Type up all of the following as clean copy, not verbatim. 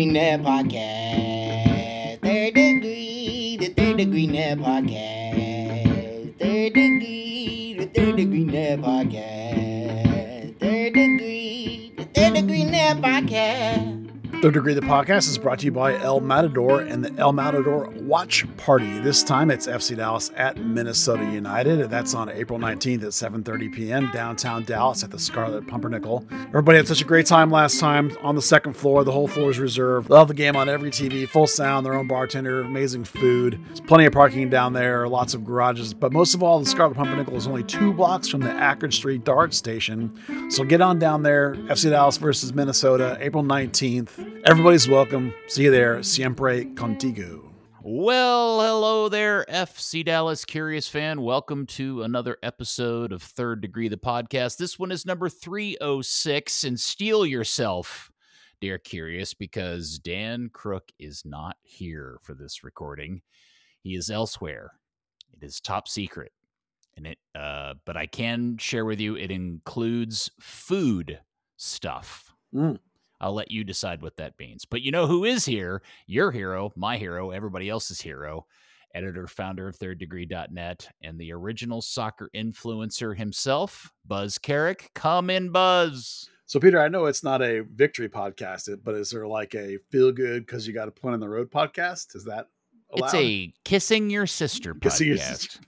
Net Podcast. The Third Degree Net Podcast. The Third Degree Net Podcast. The Third Degree Net Podcast. Third Degree the Podcast is brought to you by El Matador and the El Matador Watch Party. This time it's FC Dallas at Minnesota United. That's on April 19th at 7:30 p.m. downtown Dallas at the Scarlet Pumpernickel. Everybody had such a great time last time on the second floor. The whole floor is reserved. Love the game on every TV, full sound, their own bartender, amazing food. There's plenty of parking down there, lots of garages. But most of all, the Scarlet Pumpernickel is only 2 blocks from the Akron Street Dart Station. So get on down there. FC Dallas versus Minnesota, April 19th. Everybody's welcome. See you there. Siempre contigo. Well, hello there, FC Dallas Curious fan. Welcome to another episode of Third Degree the Podcast. This one is number 306, and steel yourself, dear Curious, because Dan Crook is not here for this recording. He is elsewhere. It is top secret, and but I can share with you it includes food stuff. I'll let you decide what that means. But you know who is here? Your hero, my hero, everybody else's hero, editor, founder of thirddegree.net, and the original soccer influencer himself, Buzz Carrick. Come in, Buzz. So, Peter, I know it's not a victory podcast, but is there like a feel good because you got a point on the road podcast? Is that allowed? It's a Kissing Your Sister podcast. Kissing your sister.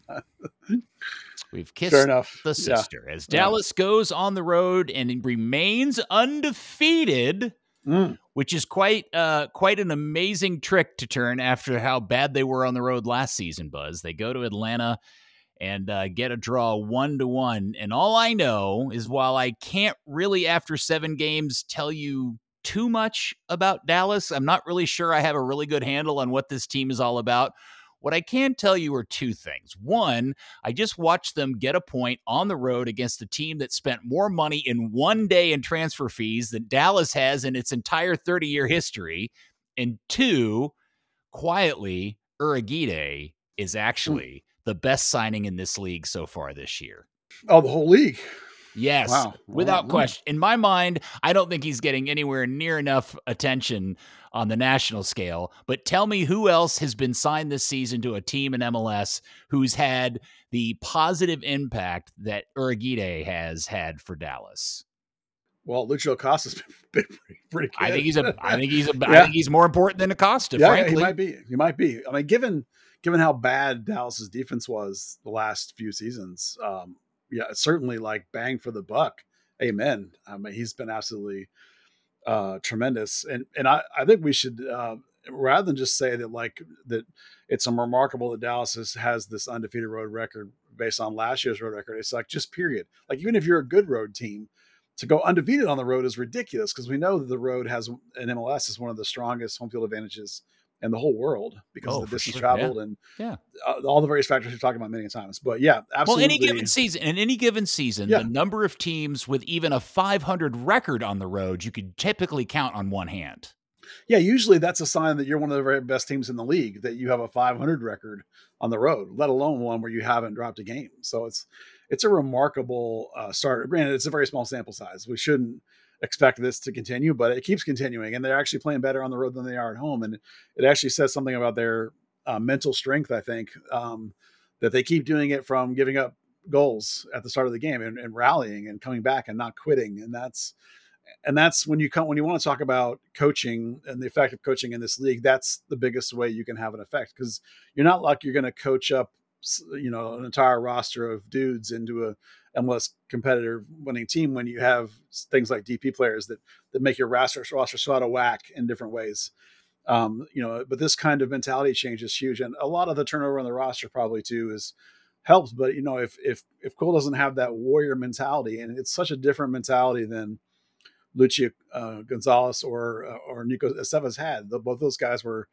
We've kissed Fair enough. the sister as Dallas goes on the road and remains undefeated, which is quite an amazing trick to turn after how bad they were on the road last season, Buzz. They go to Atlanta and get a draw 1-1. And all I know is while I can't really, after 7 games, tell you too much about Dallas, I'm not really sure I have a really good handle on what this team is all about. What I can tell you are 2 things. One, I just watched them get a point on the road against a team that spent more money in one day in transfer fees than Dallas has in its entire 30-year history. And 2, quietly, Urhoghide is actually the best signing in this league so far this year. Oh, the whole league. Yes, wow. Without question. In my mind, I don't think he's getting anywhere near enough attention on the national scale. But tell me who else has been signed this season to a team in MLS who's had the positive impact that Urhoghide has had for Dallas? Well, Lucio Acosta's been pretty good. I think he's more important than Acosta. Yeah, frankly. he might be. I mean, given how bad Dallas's defense was the last few seasons, yeah, certainly like bang for the buck. Amen. I mean, he's been absolutely tremendous. And I think we should, rather than just say that it's remarkable that Dallas has this undefeated road record based on last year's road record. It's like just period. Like even if you're a good road team, to go undefeated on the road is ridiculous because we know that the road has an MLS is one of the strongest home field advantages in the whole world because of the distance traveled and all the various factors we've talked about many times. But yeah, absolutely. Well, in any given season, the number of teams with even a 500 record on the road, you could typically count on one hand. Yeah, usually that's a sign that you're one of the very best teams in the league, that you have a 500 record on the road, let alone one where you haven't dropped a game. So it's a remarkable start. Granted, it's a very small sample size. We shouldn't expect this to continue, but it keeps continuing, and they're actually playing better on the road than they are at home. And it actually says something about their mental strength, I think, that they keep doing it from giving up goals at the start of the game and rallying and coming back and not quitting. And that's when you want to talk about coaching and the effect of coaching in this league, that's the biggest way you can have an effect, because you're not like you're going to coach up, an entire roster of dudes into a MLS competitive winning team when you have things like DP players that make your roster so out of whack in different ways. But this kind of mentality change is huge. And a lot of the turnover on the roster probably too is helped. But if Cole doesn't have that warrior mentality, and it's such a different mentality than Luchi Gonzalez or Nico Estevez had. Both those guys were,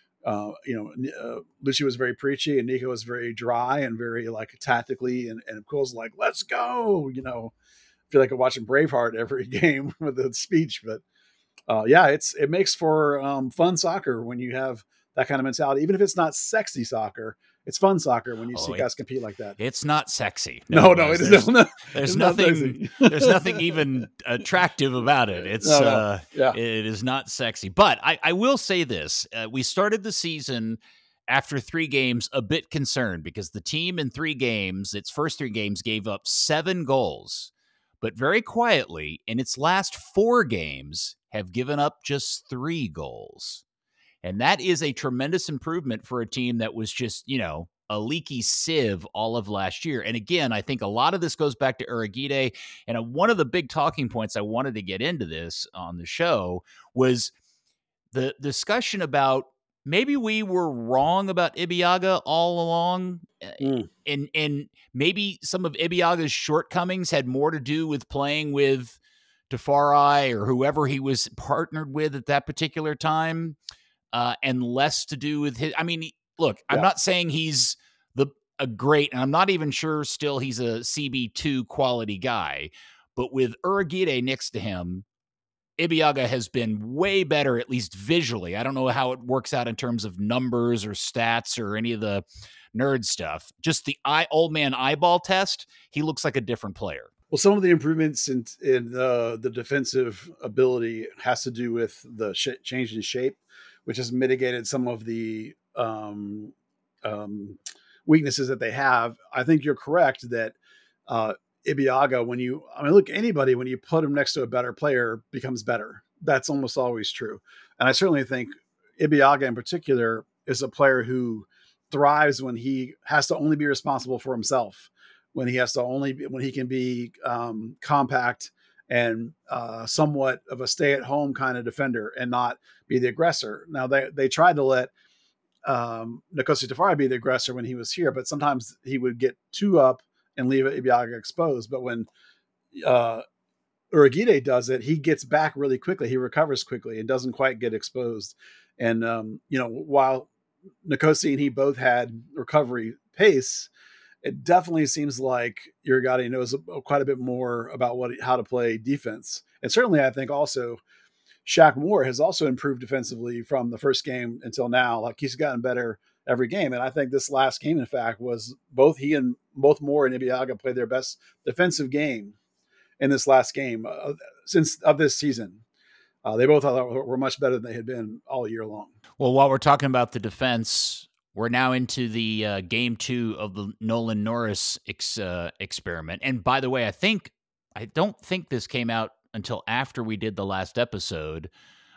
Luchi was very preachy and Nico was very dry and very like tactically, and Cole's like, let's go. I feel like I'm watching Braveheart every game with the speech, but it makes for fun soccer when you have that kind of mentality. Even if it's not sexy soccer, it's fun soccer when you see guys compete like that. It's not sexy. No, it is not. There's nothing. There's nothing even attractive about it. It's it is not sexy. But I will say this: we started the season after 3 games a bit concerned because the team in 3 games, its first 3 games, gave up 7 goals, but very quietly in its last 4 games have given up just 3 goals. And that is a tremendous improvement for a team that was just, a leaky sieve all of last year. And again, I think a lot of this goes back to Urhoghide. And one of the big talking points I wanted to get into this on the show was the discussion about maybe we were wrong about Ibeagha all along. And maybe some of Ibeagha's shortcomings had more to do with playing with Tafari or whoever he was partnered with at that particular time. And less to do with his. I mean, look, I'm not saying he's a great, and I'm not even sure still he's a CB2 quality guy, but with Urhoghide next to him, Ibeagha has been way better, at least visually. I don't know how it works out in terms of numbers or stats or any of the nerd stuff. Just the old man eyeball test, he looks like a different player. Well, some of the improvements in the defensive ability has to do with the change in shape, which has mitigated some of the weaknesses that they have. I think you're correct that Ibeagha, when you put him next to a better player, becomes better. That's almost always true. And I certainly think Ibeagha in particular is a player who thrives when he has to only be responsible for himself, when he can be compact and somewhat of a stay-at-home kind of defender and not be the aggressor. Now, they tried to let Nkosi Tafari be the aggressor when he was here, but sometimes he would get 2 up and leave Ibeagha exposed. But when Urhoghide does it, he gets back really quickly. He recovers quickly and doesn't quite get exposed. And, while Nkosi and he both had recovery pace, it definitely seems like Urhoghide knows quite a bit more about how to play defense. And certainly I think also Shaq Moore has also improved defensively from the first game until now. Like, he's gotten better every game. And I think this last game, in fact, was both Moore and Ibeagha played their best defensive game in this last game of this season. They both were much better than they had been all year long. Well, while we're talking about the defense, we're now into the game 2 of the Nolan Norris experiment. And by the way, I don't think this came out until after we did the last episode.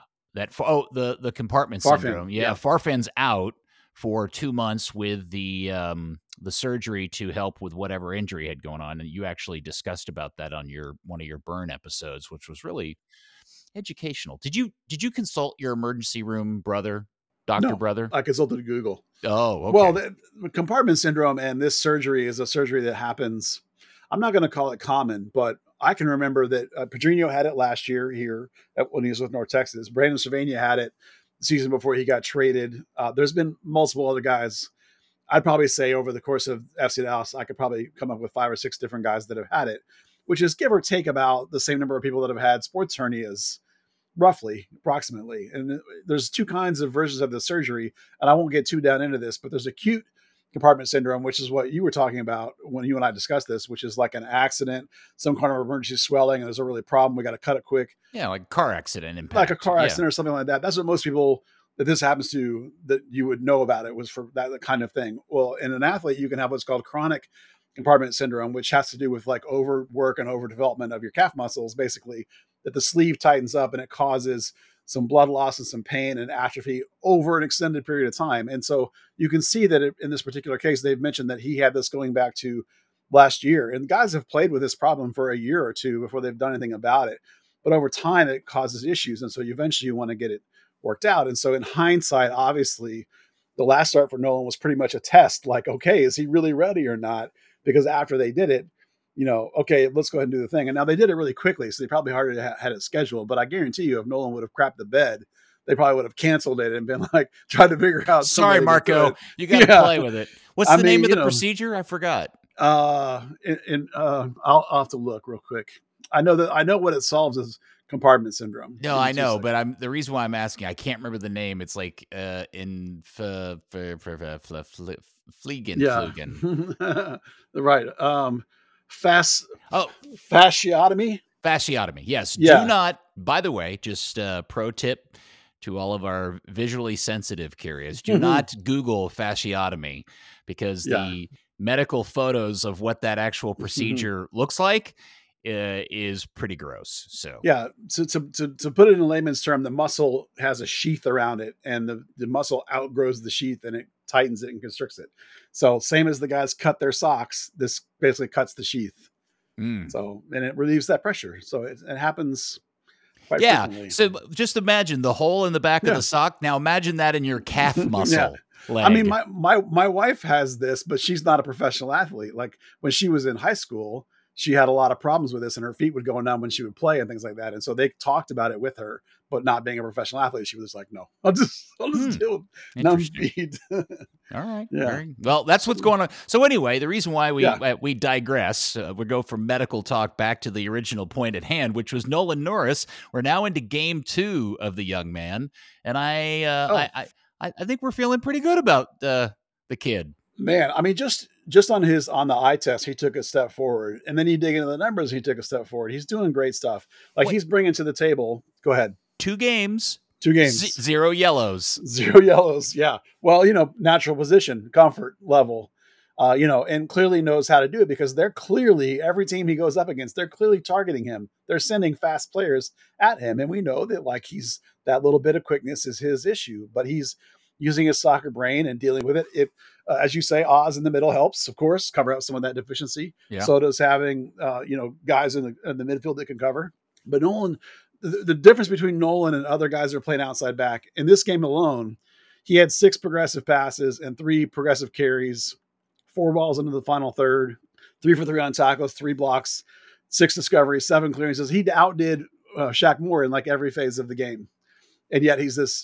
The compartment syndrome. Yeah, Farfan's out for 2 months with the surgery to help with whatever injury had going on, and you actually discussed about that on one of your burn episodes, which was really educational. Did you consult your emergency room brother? Doctor brother? I consulted Google. Oh, okay. Well, the compartment syndrome and this surgery is a surgery that happens. I'm not going to call it common, but I can remember that Pedrinho had it last year here when he was with North Texas. Brandon Cervania had it the season before he got traded. There's been multiple other guys. I'd probably say over the course of FC Dallas, I could probably come up with 5 or 6 different guys that have had it, which is give or take about the same number of people that have had sports hernias. Approximately. And there's 2 kinds of versions of the surgery, and I won't get too down into this, but there's acute compartment syndrome, which is what you were talking about when you and I discussed this, which is like an accident, some kind of emergency swelling, and there's a really problem. We got to cut it quick. Yeah, like a car accident impact. Like a car accident or something like that. That's what most people that this happens to, that you would know about it, was for that kind of thing. Well, in an athlete, you can have what's called chronic compartment syndrome, which has to do with like overwork and overdevelopment of your calf muscles, basically, that the sleeve tightens up and it causes some blood loss and some pain and atrophy over an extended period of time. And so you can see that in this particular case, they've mentioned that he had this going back to last year, and guys have played with this problem for a year or 2 before they've done anything about it. But over time, it causes issues. And so you want to get it worked out. And so in hindsight, obviously, the last start for Nolan was pretty much a test. Like, okay, is he really ready or not? Because after they did it, okay, let's go ahead and do the thing. And now they did it really quickly, so they probably already had it scheduled. But I guarantee you, if Nolan would have crapped the bed, they probably would have canceled it and been like, tried to figure out. Sorry, Marco, you got to play with it. What's the name of the procedure? I forgot. I'll have to look real quick. I know what it solves is compartment syndrome. No, I know, but the reason why I'm asking, I can't remember the name. It's like in Fliegen. Right. Fasciotomy. Fasciotomy. Yes. Yeah. Do not, by the way, just pro tip to all of our visually sensitive curious, do not Google fasciotomy, because the medical photos of what that actual procedure looks like is pretty gross. So yeah, to put it in layman's term, the muscle has a sheath around it, and the muscle outgrows the sheath and it tightens it and constricts it. So same as the guys cut their socks, this basically cuts the sheath. So, and it relieves that pressure. So it happens quite frequently. So just imagine the hole in the back of the sock. Now imagine that in your calf muscle. Leg. I mean, my wife has this, but she's not a professional athlete. Like when she was in high school, she had a lot of problems with this, and her feet would go numb when she would play and things like that. And so they talked about it with her, but not being a professional athlete, she was like, "No, I'll just deal with numb feet." All right. Yeah. Well, that's what's going on. So anyway, the reason why we digress, we go from medical talk back to the original point at hand, which was Nolan Norris. We're now into game 2 of the young man, and I think we're feeling pretty good about the kid. Man, I mean, just on the eye test, he took a step forward, and then you dig into the numbers, he took a step forward. He's doing great stuff. Like he's bringing to the table. Go ahead. 2 games. 0 yellows. 0 yellows. Yeah. Well, natural position, comfort level, and clearly knows how to do it, because they're clearly, every team he goes up against, they're clearly targeting him. They're sending fast players at him. And we know that that little bit of quickness is his issue, but he's using his soccer brain and dealing with it. As you say, Oz in the middle helps, of course, cover up some of that deficiency. Yeah. So does having, guys in the midfield that can cover. But Nolan, the difference between Nolan and other guys that are playing outside back in this game alone, he had 6 progressive passes and 3 progressive carries, 4 balls into the final third, 3 for 3 on tackles, 3 blocks, 6 discoveries, 7 clearances. He outdid Shaq Moore in like every phase of the game. And yet he's this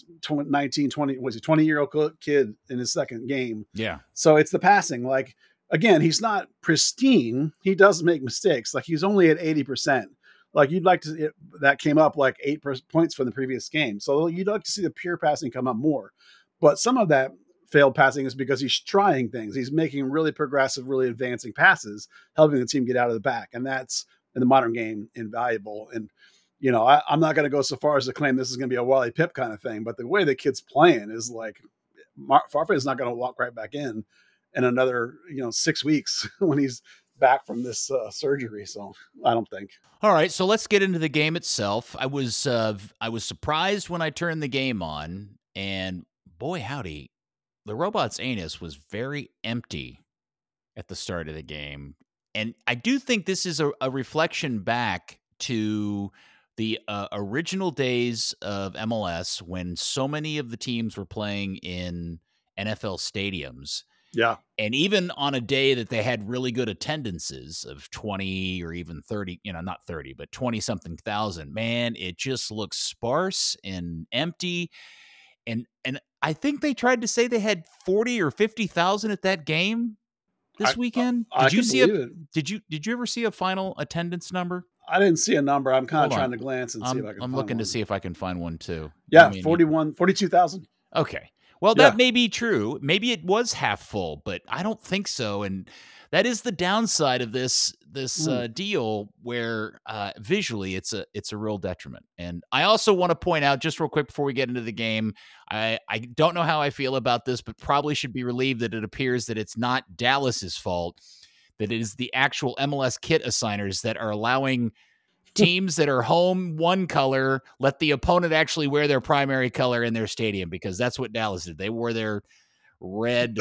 20-year-old kid in his second game. Yeah. So it's the passing. Like, again, he's not pristine. He does make mistakes. Like, he's only at 80%. Like, you'd like to, that came up like 8 points from the previous game. So you'd like to see the pure passing come up more. But some of that failed passing is because he's trying things. He's making really progressive, really advancing passes, helping the team get out of the back. And that's, in the modern game, invaluable. And, I'm not going to go so far as to claim this is going to be a Wally Pipp kind of thing, but the way the kid's playing is like, Farfan is not going to walk right back in another, 6 weeks when he's back from this surgery. So I don't think. All right, so let's get into the game itself. I was surprised when I turned the game on, and boy, howdy, the robot's anus was very empty at the start of the game. And I do think this is a reflection back to the original days of MLS, when so many of the teams were playing in NFL stadiums. Yeah. And even on a day that they had really good attendances of 20 or even 30, not 30, but 20 something thousand, man, it just looks sparse and empty. And I think they tried to say they had 40 or 50,000 at that game this weekend. Did you ever see a final attendance number? I didn't see a number. I'm kind of trying to glance and see if I can I'm looking to see if I can find one too. Yeah, 42,000. Okay. Well, that may be true. Maybe it was half full, but I don't think so. And that is the downside of this deal, where visually it's a real detriment. And I also want to point out, just real quick before we get into the game, I don't know how I feel about this, but probably should be relieved that it appears that it's not Dallas's fault, that it is the actual MLS kit assigners that are allowing teams that are home one color let the opponent actually wear their primary color in their stadium, because that's what Dallas did. They wore their red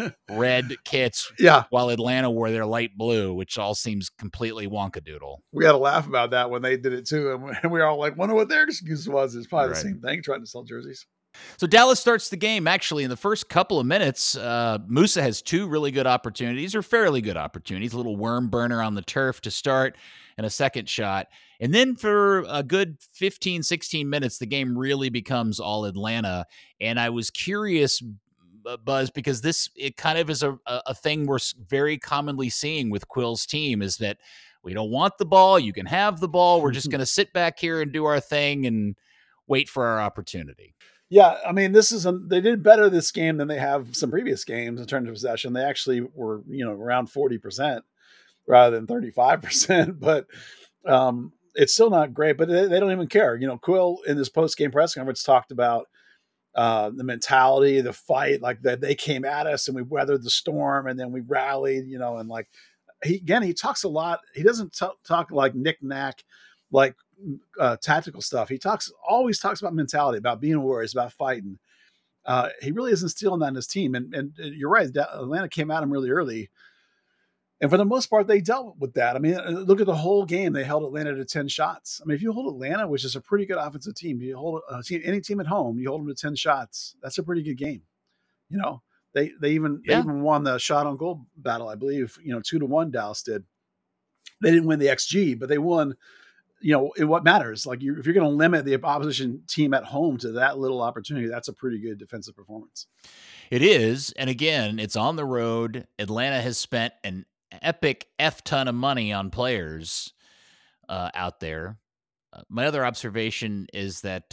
kits, while Atlanta wore their light blue, which all seems completely wonkadoodle. We had a laugh about that when they did it too, and we were all like, wonder what their excuse was. It's probably the same thing, trying to sell jerseys. So Dallas starts the game. Actually, in the first couple of minutes, Musa has 2 really good opportunities, or fairly good opportunities. A little worm burner on the turf to start, and a second shot. And then for a good 15, 16 minutes, the game really becomes all Atlanta. And I was curious, Buzz, because it kind of is a thing we're very commonly seeing with Quill's team, is that We don't want the ball. You can have the ball. We're just going to sit back here and do our thing and wait for our opportunity. Yeah, I mean, they did better this game than they have some previous games in terms of possession. They actually were, around 40% rather than 35%, but it's still not great. But they don't even care. Quill in this post-game press conference talked about the mentality, the fight, like that they came at us and we weathered the storm and then we rallied, and like he talks a lot. He doesn't talk like knick-knack, like tactical stuff. He always talks about mentality, about being warriors, about fighting. He really isn't stealing that in his team. And you're right. Atlanta came at him really early. And for the most part, they dealt with that. I mean, look at the whole game. They held Atlanta to 10 shots. I mean, if you hold Atlanta, which is a pretty good offensive team, you hold any team at home, you hold them to 10 shots. That's a pretty good game. They even won the shot on goal battle, I believe, 2-1 Dallas did. They didn't win the XG, but they won, in what matters. Like if you're going to limit the opposition team at home to that little opportunity, that's a pretty good defensive performance. It is. And again, it's on the road. Atlanta has spent an epic F ton of money on players out there. My other observation is that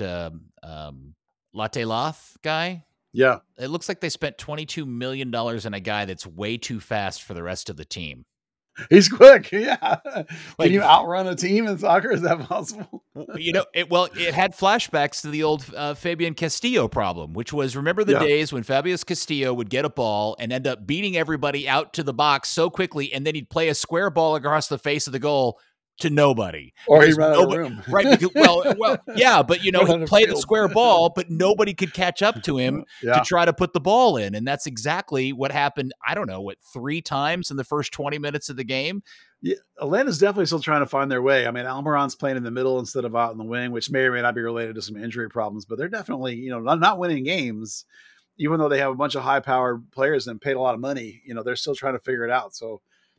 Latte Loth guy. Yeah. It looks like they spent $22 million on a guy that's way too fast for the rest of the team. He's quick. Yeah. Can you outrun a team in soccer? Is that possible? It had flashbacks to the old Fabian Castillo problem, which was, remember the days when Fabius Castillo would get a ball and end up beating everybody out to the box so quickly, and then he'd play a square ball across the face of the goal to nobody. Or he'd run out of room. Right. Because, yeah, but, he'd play the square ball, but nobody could catch up to him to try to put the ball in. And that's exactly what happened, 3 times in the first 20 minutes of the game? Yeah, Atlanta's definitely still trying to find their way. I mean, Almiron's playing in the middle instead of out in the wing, which may or may not be related to some injury problems, but they're definitely, not winning games, even though they have a bunch of high-powered players and paid a lot of money. They're still trying to figure it out. So,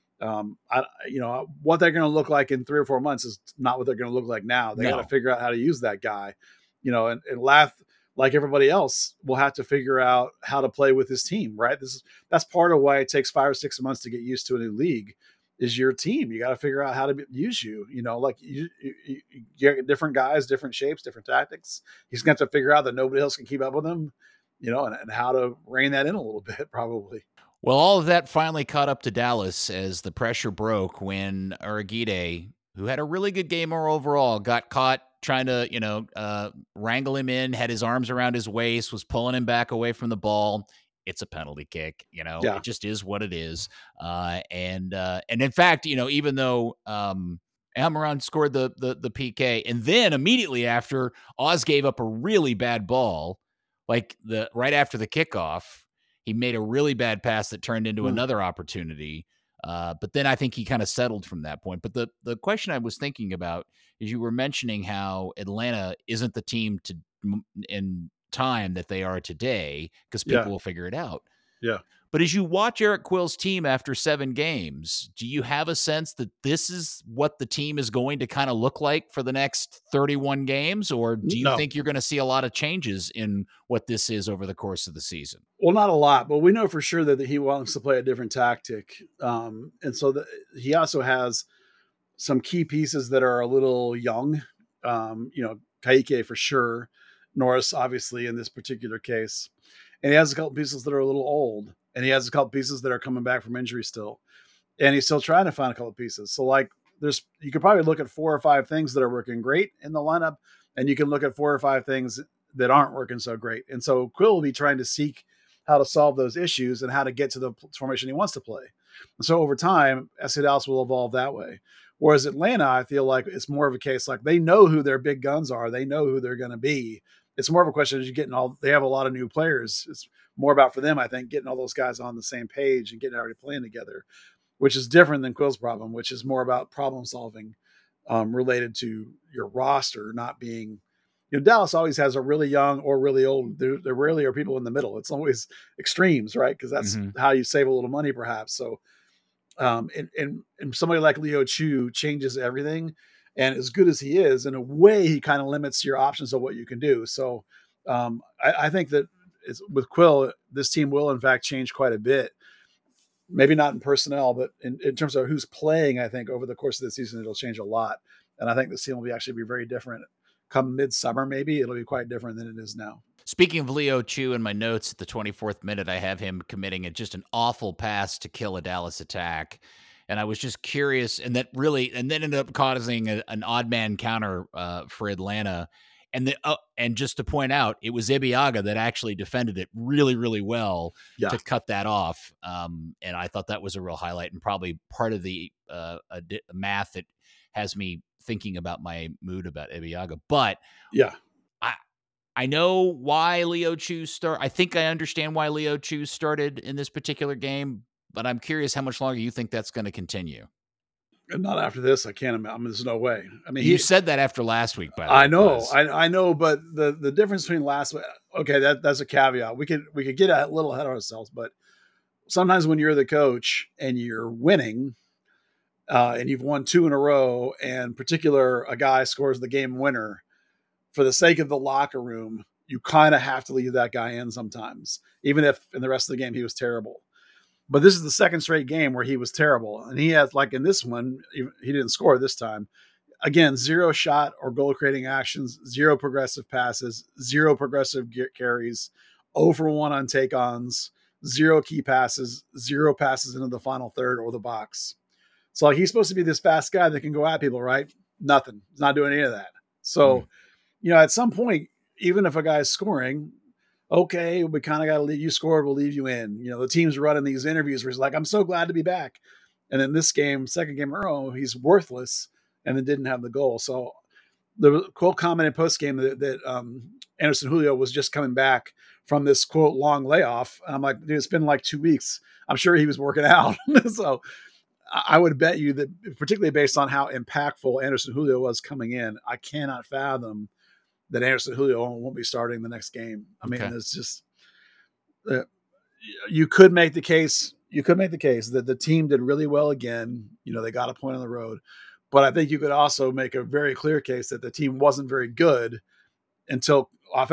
what they're going to look like in 3 or 4 months is not what they're going to look like now. They got to figure out how to use that guy, and Lath, like everybody else, will have to figure out how to play with his team, right? That's part of why it takes 5 or 6 months to get used to a new league. Is your team. You got to figure out how to use you, like you get different guys, different shapes, different tactics. He's going to have to figure out that nobody else can keep up with him, and how to rein that in a little bit, probably. Well, all of that finally caught up to Dallas as the pressure broke when Urhoghide, who had a really good game overall, got caught trying to, wrangle him in, had his arms around his waist, was pulling him back away from the ball. It's a penalty kick, It just is what it is. And in fact, even though Almiron scored the PK, and then immediately after, Oz gave up a really bad ball, like right after the kickoff, he made a really bad pass that turned into another opportunity. But then I think he kind of settled from that point. But the question I was thinking about is, you were mentioning how Atlanta isn't the team in time that they are today, because people will figure it out. Yeah. But as you watch Eric Quill's team after 7 games, do you have a sense that this is what the team is going to kind of look like for the next 31 games? Or do you think you're going to see a lot of changes in what this is over the course of the season? Well, not a lot, but we know for sure that he wants to play a different tactic. And so he also has some key pieces that are a little young, Ka'ike for sure, Norris, obviously, in this particular case. And he has a couple pieces that are a little old. And he has a couple pieces that are coming back from injury still. And he's still trying to find a couple pieces. So, you could probably look at 4 or 5 things that are working great in the lineup. And you can look at 4 or 5 things that aren't working so great. And so Quill will be trying to seek how to solve those issues and how to get to the formation he wants to play. And so over time, SC Dallas will evolve that way. Whereas Atlanta, I feel like it's more of a case like they know who their big guns are. They know who they're going to be. It's more of a question of they have a lot of new players. It's more about for them, I think, getting all those guys on the same page and getting already playing together, which is different than Quill's problem, which is more about problem solving related to your roster not being, Dallas always has a really young or really old. There rarely are people in the middle. It's always extremes, right? Because that's how you save a little money, perhaps. So, and somebody like Leo Chu changes everything. And as good as he is, in a way, he kind of limits your options of what you can do. So I think that with Quill, this team will, in fact, change quite a bit. maybe not in personnel, but in terms of who's playing, I think over the course of the season, it'll change a lot. And I think this team will actually be very different. Come midsummer, maybe it'll be quite different than it is now. Speaking of Leo Chu, in my notes at the 24th minute, I have him committing just an awful pass to kill a Dallas attack. And I was just curious, and then ended up causing an odd man counter for Atlanta. And just to point out, it was Ibeagha that actually defended it really, really well to cut that off. And I thought that was a real highlight, and probably part of the math that has me thinking about my mood about Ibeagha. But I know why Leo Chu I think I understand why Leo Chu started in this particular game, but I'm curious how much longer you think that's going to continue. And not after this. I can't imagine. There's no way. I mean, you said that after last week, by the way. I know, but the difference between last week, okay, that's a caveat. We could get a little ahead of ourselves, but sometimes when you're the coach and you're winning, and you've won 2 in a row, and in particular a guy scores the game winner, for the sake of the locker room, you kind of have to leave that guy in sometimes, even if in the rest of the game he was terrible. But this is the second straight game where he was terrible. And he has, like in this one, he didn't score this time. Again, 0 shot or goal creating actions, 0 progressive passes, 0 progressive carries, 0 for 1 on take-ons, 0 key passes, 0 passes into the final third or the box. So like, he's supposed to be this fast guy that can go at people, right? Nothing. He's not doing any of that. So, at some point, even if a guy's scoring, okay, we kind of got to leave you scored. We'll leave you in. The team's running these interviews where he's like, I'm so glad to be back. And then this game, second game in a row, he's worthless and then didn't have the goal. So the quote comment in post game that Anderson Julio was just coming back from this quote long layoff. And I'm like, dude, it's been like 2 weeks. I'm sure he was working out. So I would bet you that, particularly based on how impactful Anderson Julio was coming in, I cannot fathom that Anderson Julio won't be starting the next game. I mean, it's just you could make the case. You could make the case that the team did really well again. They got a point on the road, but I think you could also make a very clear case that the team wasn't very good until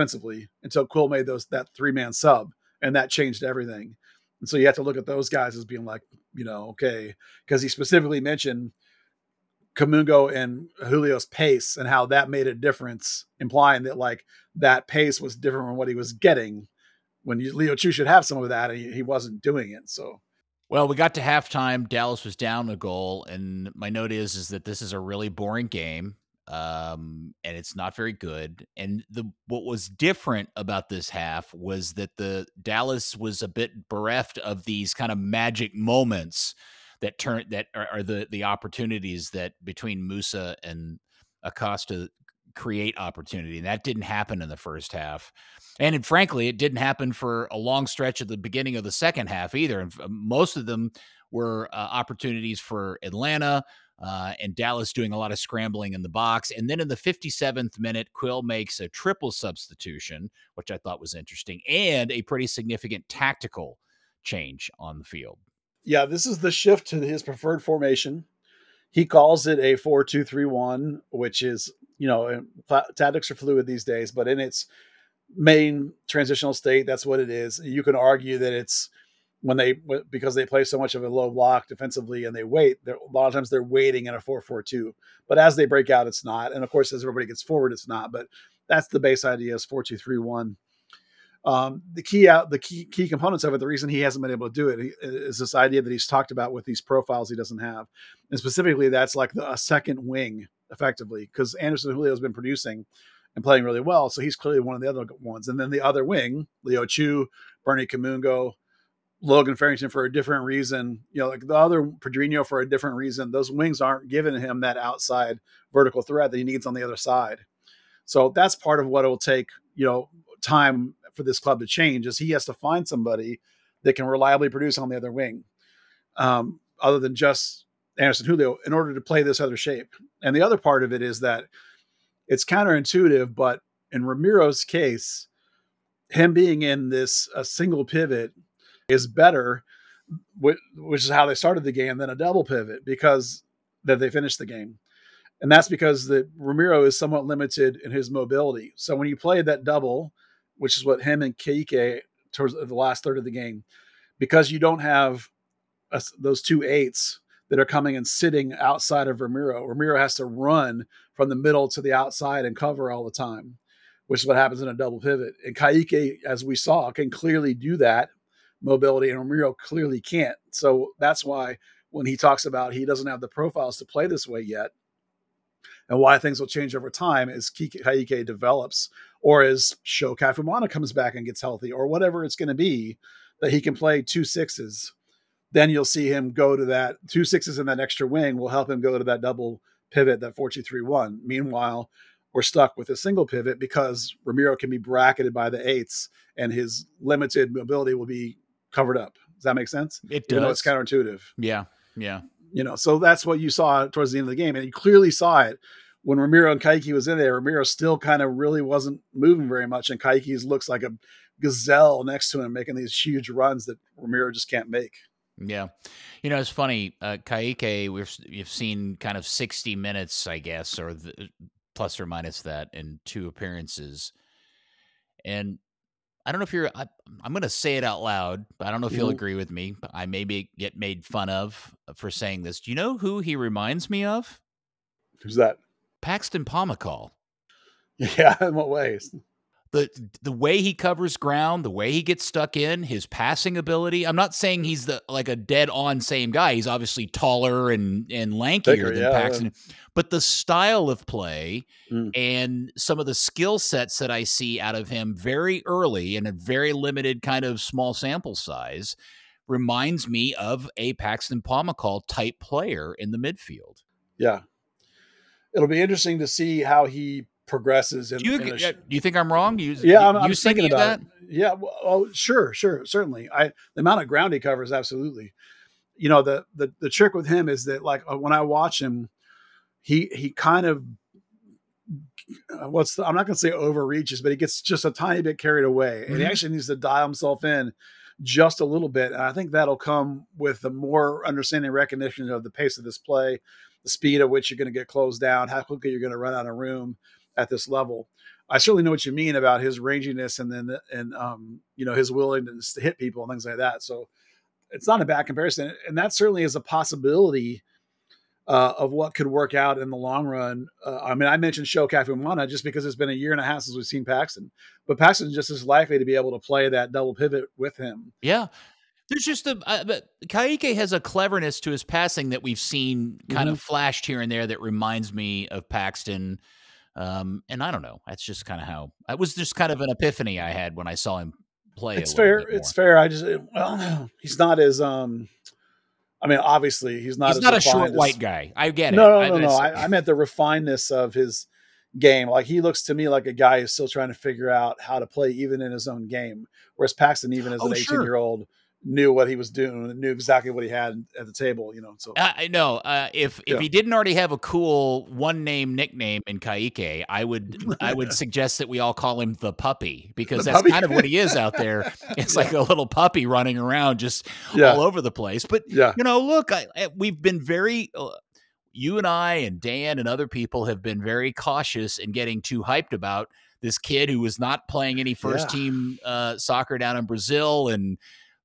Quill made that 3-man sub, and that changed everything. And so you have to look at those guys as being like, okay, because he specifically mentioned Kamungo and Julio's pace and how that made a difference, implying that like that pace was different from what he was getting when Leo Chu should have some of that, and he wasn't doing it. So, well, we got to halftime. Dallas was down a goal, and my note is that this is a really boring game, and it's not very good. And what was different about this half was that the Dallas was a bit bereft of these kind of magic moments that are the opportunities that between Musa and Acosta create opportunity. And that didn't happen in the first half. And frankly, it didn't happen for a long stretch at the beginning of the second half either. And most of them were opportunities for Atlanta and Dallas doing a lot of scrambling in the box. And then in the 57th minute, Quill makes a triple substitution, which I thought was interesting, and a pretty significant tactical change on the field. Yeah, this is the shift to his preferred formation. He calls it a 4-2-3-1, which is, tactics are fluid these days, but in its main transitional state, that's what it is. You can argue that it's because they play so much of a low block defensively and they wait, a lot of times they're waiting in a 4-4-2, but as they break out, it's not. And of course, as everybody gets forward, it's not, but that's the base idea is 4-2-3-1. The key components of it, the reason he hasn't been able to do it is this idea that he's talked about with these profiles he doesn't have. And specifically, that's like a second wing, effectively, because Anderson Julio has been producing and playing really well. So he's clearly one of the other ones. And then the other wing, Leo Chu, Bernie Kamungo, Logan Farrington for a different reason, like the other Pedrinho for a different reason. Those wings aren't giving him that outside vertical threat that he needs on the other side. So that's part of what it will take, time for this club to change, is he has to find somebody that can reliably produce on the other wing, other than just Anderson Julio, in order to play this other shape. And the other part of it is that it's counterintuitive, but in Ramiro's case, him being in this a single pivot is better, which is how they started the game, than a double pivot, because that they finished the game. And that's because Ramiro is somewhat limited in his mobility. So when you play that double, which is what him and Keike towards the last third of the game, because you don't have those 2 8s that are coming and sitting outside of Ramiro. Ramiro has to run from the middle to the outside and cover all the time, which is what happens in a double pivot. And Ka'ike, as we saw, can clearly do that mobility, and Ramiro clearly can't. So that's why when he talks about he doesn't have the profiles to play this way yet, and why things will change over time as Ka'ike develops, or as Sho Kafumana comes back and gets healthy, or whatever it's going to be, that he can play 2 6s. Then you'll see him go to that 2 6s, and that extra wing will help him go to that double pivot, that 4-2-3-1. Meanwhile, we're stuck with a single pivot because Ramiro can be bracketed by the 8s, and his limited mobility will be covered up. Does that make sense? It does. Even though it's counterintuitive. Yeah. So that's what you saw towards the end of the game, and you clearly saw it when Ramiro and Ka'ike was in there. Ramiro still kind of really wasn't moving very much, and Ka'ike looks like a gazelle next to him, making these huge runs that Ramiro just can't make. Yeah. It's funny. Ka'ike, you've seen kind of 60 minutes, I guess, or plus or minus that in 2 appearances. And I don't know if I'm going to say it out loud, but I don't know if you'll agree with me. I maybe get made fun of for saying this. Do you know who he reminds me of? Who's that? Paxton Pomykal. Yeah, in what ways? The way he covers ground, the way he gets stuck in, his passing ability. I'm not saying he's like a dead on same guy. He's obviously taller and lankier than Paxton. Yeah. But the style of play and some of the skill sets that I see out of him very early in a very limited kind of small sample size reminds me of a Paxton Pomykal type player in the midfield. Yeah. It'll be interesting to see how he progresses. Do you think I'm wrong? I'm thinking about that. Yeah. Well, sure. Certainly. The amount of ground he covers, absolutely. The trick with him is that, like, when I watch him, he kind of, I'm not going to say overreaches, but he gets just a tiny bit carried away, and he actually needs to dial himself in just a little bit. And I think that'll come with the more understanding recognition of the pace of this play, the speed at which you're going to get closed down, how quickly you're going to run out of room at this level. I certainly know what you mean about his ranginess and his willingness to hit people and things like that. So it's not a bad comparison. And that certainly is a possibility of what could work out in the long run. I mentioned Sho Kafumana just because it's been a year and a half since we've seen Paxton, but Paxton just is likely to be able to play that double pivot with him. Yeah. There's just Ka'ike has a cleverness to his passing that we've seen kind of flashed here and there that reminds me of Paxton. And I don't know. That's just kind of how it was. Just kind of an epiphany I had when I saw him play. It's fair. It's fair. He's not as obviously he's not a short white guy. I get it. No. I meant the refinedness of his game. Like, he looks to me like a guy who's still trying to figure out how to play even in his own game. Whereas Paxton, even as an 18-year-old, knew what he was doing and knew exactly what he had at the table, So I know if he didn't already have a cool one name nickname in Ka'ike, I would suggest that we all call him the puppy, because that's kind of what he is out there. It's like a little puppy running around just all over the place. But look, we've been very. You and I and Dan and other people have been very cautious in getting too hyped about this kid who was not playing any first team soccer down in Brazil, and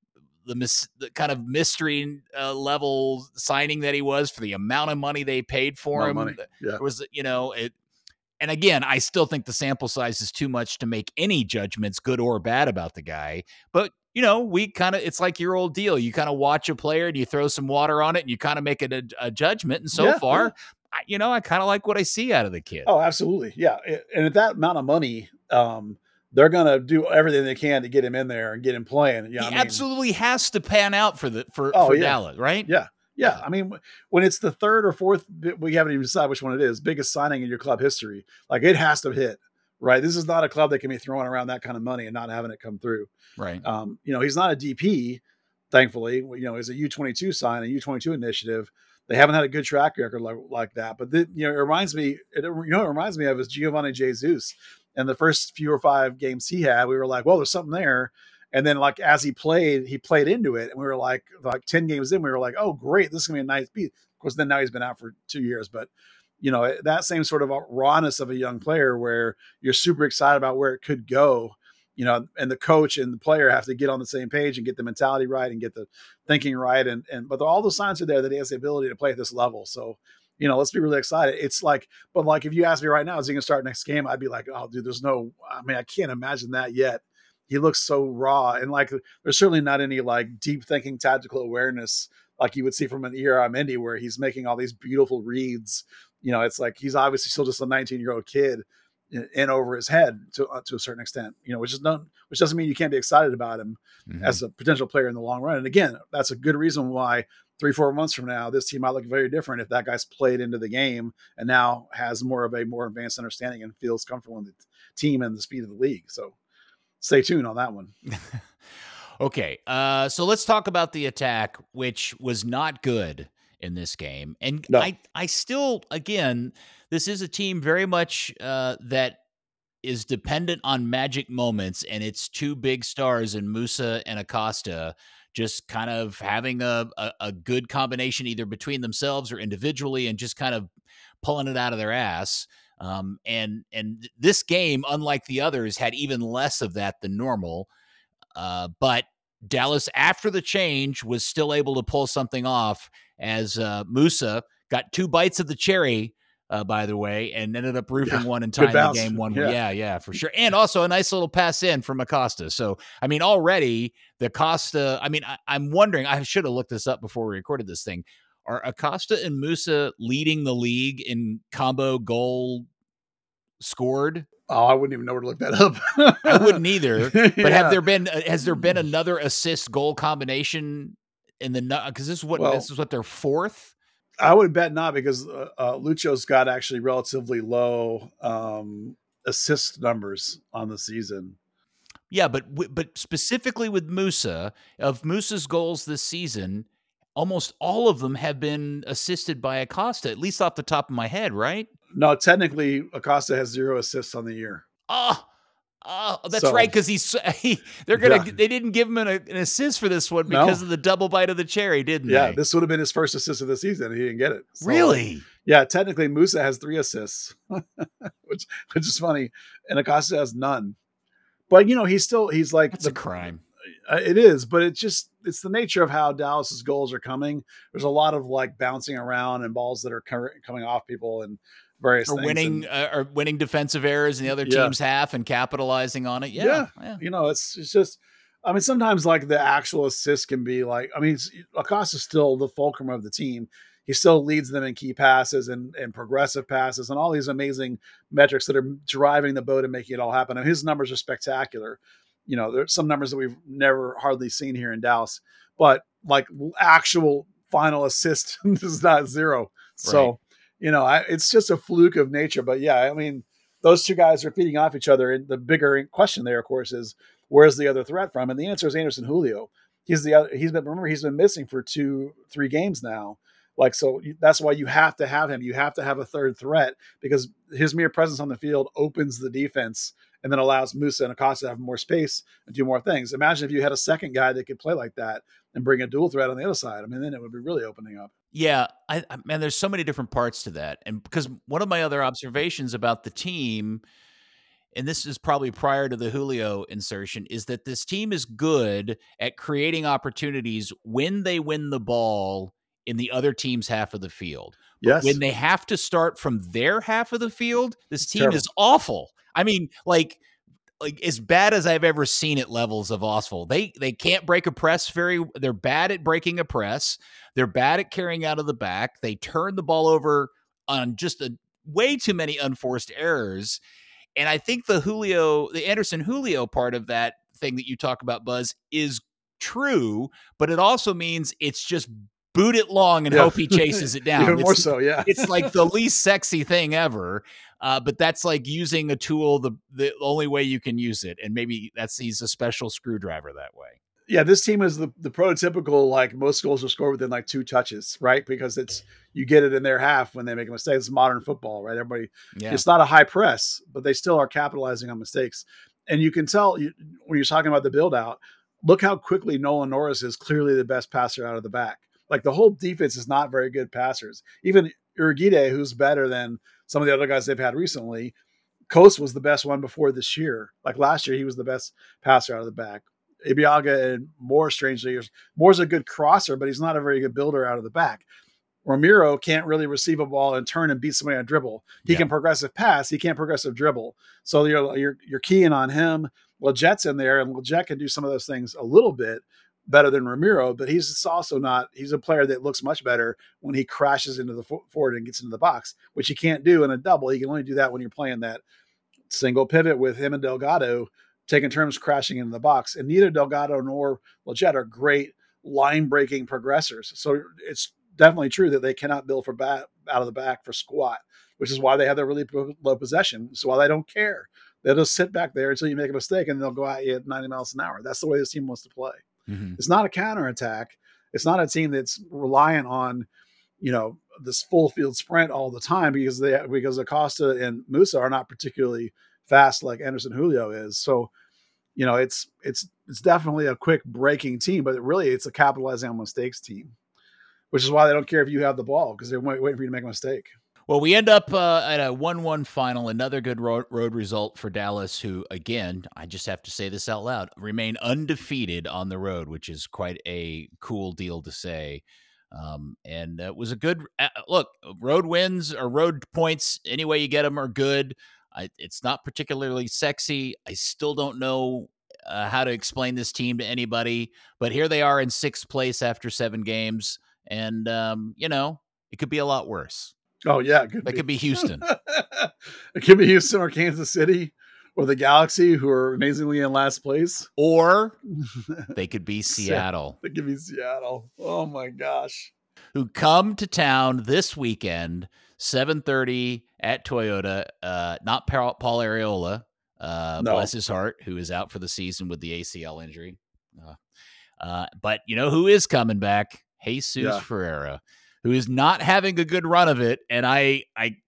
the kind of mystery level signing that he was for the amount of money they paid for him. It was, and again, I still think the sample size is too much to make any judgments, good or bad, about the guy. But, it's like your old deal. You kind of watch a player and you throw some water on it and you kind of make it a judgment. And so far, I kind of like what I see out of the kid. Oh, absolutely. Yeah. And at that amount of money, they're going to do everything they can to get him in there and get him playing. He absolutely has to pan out for Dallas, right? Yeah. Yeah. I mean, when it's the third or fourth, we haven't even decided which one it is, biggest signing in your club history, like, it has to hit, right? This is not a club that can be throwing around that kind of money and not having it come through. Right. He's not a DP, thankfully. He's a U22 sign, a U22 initiative. They haven't had a good track record like that. But it reminds me of is Giovanni Jesus. And the first 4 or 5 games he had, we were like, well, there's something there. And then, like, as he played into it. And we were like 10 games in, we were like, oh, great, this is going to be a nice beat. Of course, then now he's been out for 2 years. But, that same sort of rawness of a young player where you're super excited about where it could go. and the coach and the player have to get on the same page and get the mentality right and get the thinking right. But all the signs are there that he has the ability to play at this level. So, let's be really excited. It's like, but like, if you ask me right now, is he going to start next game? I'd be like, oh, dude, I can't imagine that yet. He looks so raw. And like, there's certainly not any like deep thinking tactical awareness like you would see from an ERM Indy where he's making all these beautiful reads. It's like, he's obviously still just a 19-year-old kid in over his head to a certain extent, which doesn't mean you can't be excited about him as a potential player in the long run. And again, that's a good reason why 3-4 months from now, this team might look very different if that guy's played into the game and now has more advanced understanding and feels comfortable in the team and the speed of the league. So stay tuned on that one. Okay. So let's talk about the attack, which was not good in this game. And no. I still, again, this is a team very much that is dependent on magic moments, and it's two big stars in Musah and Acosta just kind of having a good combination either between themselves or individually and just kind of pulling it out of their ass. And this game, unlike the others, had even less of that than normal. But Dallas, after the change, was still able to pull something off as Musah got 2 bites of the cherry, by the way, and ended up roofing one and tying the game one. Yeah, for sure. And also a nice little pass in from Acosta. So, I mean, already the Acosta, I'm wondering, I should have looked this up before we recorded this thing. Are Acosta and Musah leading the league in combo goal scored? Oh, I wouldn't even know where to look that up. I wouldn't either. But has there been another assist goal combination in the, because this is what their 4th? I would bet not, because Lucho's got actually relatively low assist numbers on the season. Yeah, but specifically with Musah, of Musah's goals this season, almost all of them have been assisted by Acosta, at least off the top of my head, right? No, technically Acosta has 0 assists on the year. That's right, because they didn't give him an assist for this one because of the double bite of the cherry, didn't they? Yeah, this would have been his first assist of the season. He didn't get it. So, really? Yeah, technically Musah has 3 assists, which is funny, and Acosta has none. But he's like, that's a crime. It is, but it's the nature of how Dallas's goals are coming. There's a lot of like bouncing around and balls that are coming off people and various things. Or winning defensive errors in the other team's half and capitalizing on it. Yeah. It's just, sometimes like the actual assist can be like, Acosta's still the fulcrum of the team. He still leads them in key passes and progressive passes and all these amazing metrics that are driving the boat and making it all happen. And his numbers are spectacular. There's some numbers that we've never hardly seen here in Dallas, but like actual final assist is not 0. So, it's just a fluke of nature. But yeah, those two guys are feeding off each other. And the bigger question there, of course, is where's the other threat from? And the answer is Anderson Julio. He's been missing for 2-3 games now. Like, so that's why you have to have him. You have to have a third threat, because his mere presence on the field opens the defense and then allows Musah and Acosta to have more space and do more things. Imagine if you had a second guy that could play like that and bring a dual threat on the other side. Then it would be really opening up. Yeah, man, there's so many different parts to that. And because one of my other observations about the team, and this is probably prior to the Julio insertion, is that this team is good at creating opportunities when they win the ball in the other team's half of the field. Yes. When they have to start from their half of the field, this team is awful. Like as bad as I've ever seen it levels of awful. They can't break a press they're bad at breaking a press. They're bad at carrying out of the back. They turn the ball over on just way too many unforced errors. And I think the Anderson Julio part of that thing that you talk about, Buzz, is true, but it also means it's just boot it long and hope he chases it down. Even more so, yeah. It's like the least sexy thing ever, but that's like using a tool the only way you can use it, and maybe he's a special screwdriver that way. Yeah, this team is the prototypical, like, most goals are scored within like 2 touches, right? Because you get it in their half when they make a mistake. It's modern football, right? It's not a high press, but they still are capitalizing on mistakes. And you can tell when you're talking about the build out, look how quickly Nolan Norris is clearly the best passer out of the back. Like, the whole defense is not very good passers. Even Urguide, who's better than some of the other guys they've had recently, Coast was the best one before this year. Like last year, he was the best passer out of the back. Ibeagha and Moore, strangely, Moore's a good crosser, but he's not a very good builder out of the back. Romero can't really receive a ball and turn and beat somebody on dribble. He can progressive pass. He can't progressive dribble. So you're keying on him. Legette's in there, and Lejette can do some of those things a little bit better than Romero, but he's also not. He's a player that looks much better when he crashes into the forward and gets into the box, which he can't do in a double. He can only do that when you're playing that single pivot with him and Delgado taking turns crashing into the box. And neither Delgado nor Lejette are great line-breaking progressors. So it's definitely true that they cannot build for out of the back for squat, which is why they have their really low possession. So why they don't care. They'll just sit back there until you make a mistake and they'll go at you at 90 miles an hour. That's the way this team wants to play. Mm-hmm. It's not a counterattack. It's not a team that's reliant on, this full field sprint all the time because Acosta and Musa are not particularly fast like Anderson Julio is. So, it's definitely a quick breaking team, but it's a capitalizing on mistakes team, which is why they don't care if you have the ball because they're waiting for you to make a mistake. Well, we end up at a 1-1 final, another good road result for Dallas, who, again, I just have to say this out loud, remain undefeated on the road, which is quite a cool deal to say. And it was a good look. Road wins or road points, any way you get them, are good. It's not particularly sexy. I still don't know how to explain this team to anybody, but here they are in 6th place after 7 games. And, it could be a lot worse. Oh, yeah. It could be Houston. It could be Houston or Kansas City or the Galaxy, who are amazingly in last place. Or they could be Seattle. They could be Seattle. Oh, my gosh. Who come to town this weekend, 7:30 at Toyota. Not Paul Arriola, no. Bless his heart, who is out for the season with the ACL injury. But you know who is coming back? Jesus Ferreira, who is not having a good run of it. And I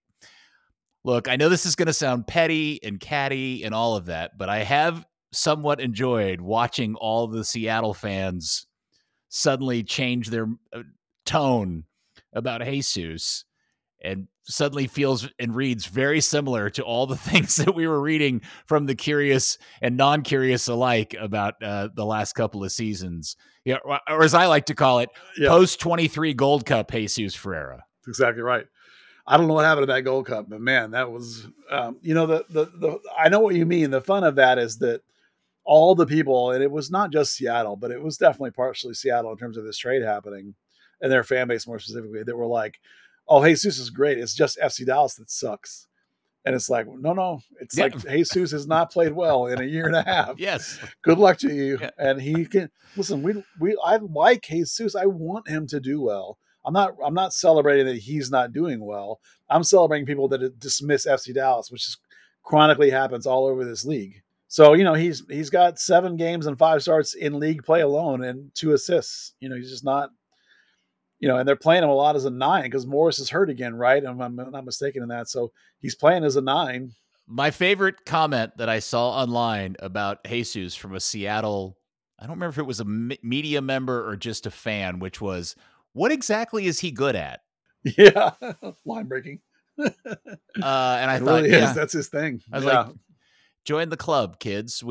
look, I know this is going to sound petty and catty and all of that, but I have somewhat enjoyed watching all the Seattle fans suddenly change their tone about Jesus and suddenly feels and reads very similar to all the things that we were reading from the curious and non-curious alike about the last couple of seasons. Yeah, or as I like to call it, post 23 Gold Cup Jesus Ferreira. That's exactly right. I don't know what happened to that Gold Cup, but man, that was, I know what you mean. The fun of that is that all the people, and it was not just Seattle, but it was definitely partially Seattle in terms of this trade happening and their fan base more specifically, that were like, oh, Jesus is great. It's just FC Dallas that sucks. And it's like, no. It's like Jesus has not played well in a year and a half. Yes. Good luck to you. Yeah. And he can listen. I like Jesus. I want him to do well. I'm not celebrating that he's not doing well. I'm celebrating people that dismiss FC Dallas, which is chronically happens all over this league. So, he's got 7 games and 5 starts in league play alone and 2 assists. He's just not, and they're playing him a lot as a 9 because Morris is hurt again, right? I'm not mistaken in that. So he's playing as a 9. My favorite comment that I saw online about Jesus from a Seattle, I don't remember if it was a media member or just a fan, which was, what exactly is he good at? Yeah, line breaking. And I it thought, really is. That's his thing. I was like, join the club, kids.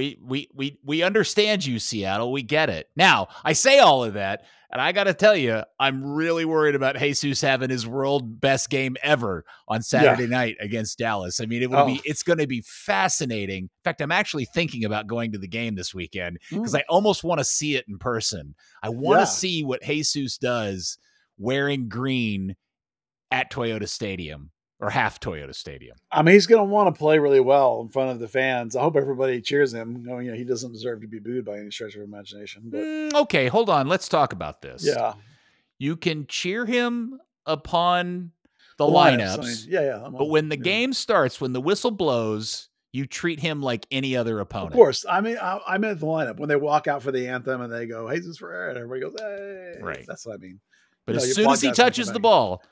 We understand you, Seattle. We get it. Now, I say all of that, and I got to tell you, I'm really worried about Jesus having his world best game ever on Saturday night against Dallas. I mean, it's going to be fascinating. In fact, I'm actually thinking about going to the game this weekend because I almost want to see it in person. I want to see what Jesus does wearing green at Toyota Stadium. Or half Toyota Stadium. I mean, he's going to want to play really well in front of the fans. I hope everybody cheers him. He doesn't deserve to be booed by any stretch of imagination. But okay, hold on. Let's talk about this. Yeah. You can cheer him upon the lineups. Yeah. But when the game starts, when the whistle blows, you treat him like any other opponent. Of course. I mean, I meant the lineup. When they walk out for the anthem and they go, Jesus Ferreira, and everybody goes, hey. Right. That's what I mean. But as soon as he touches the ball,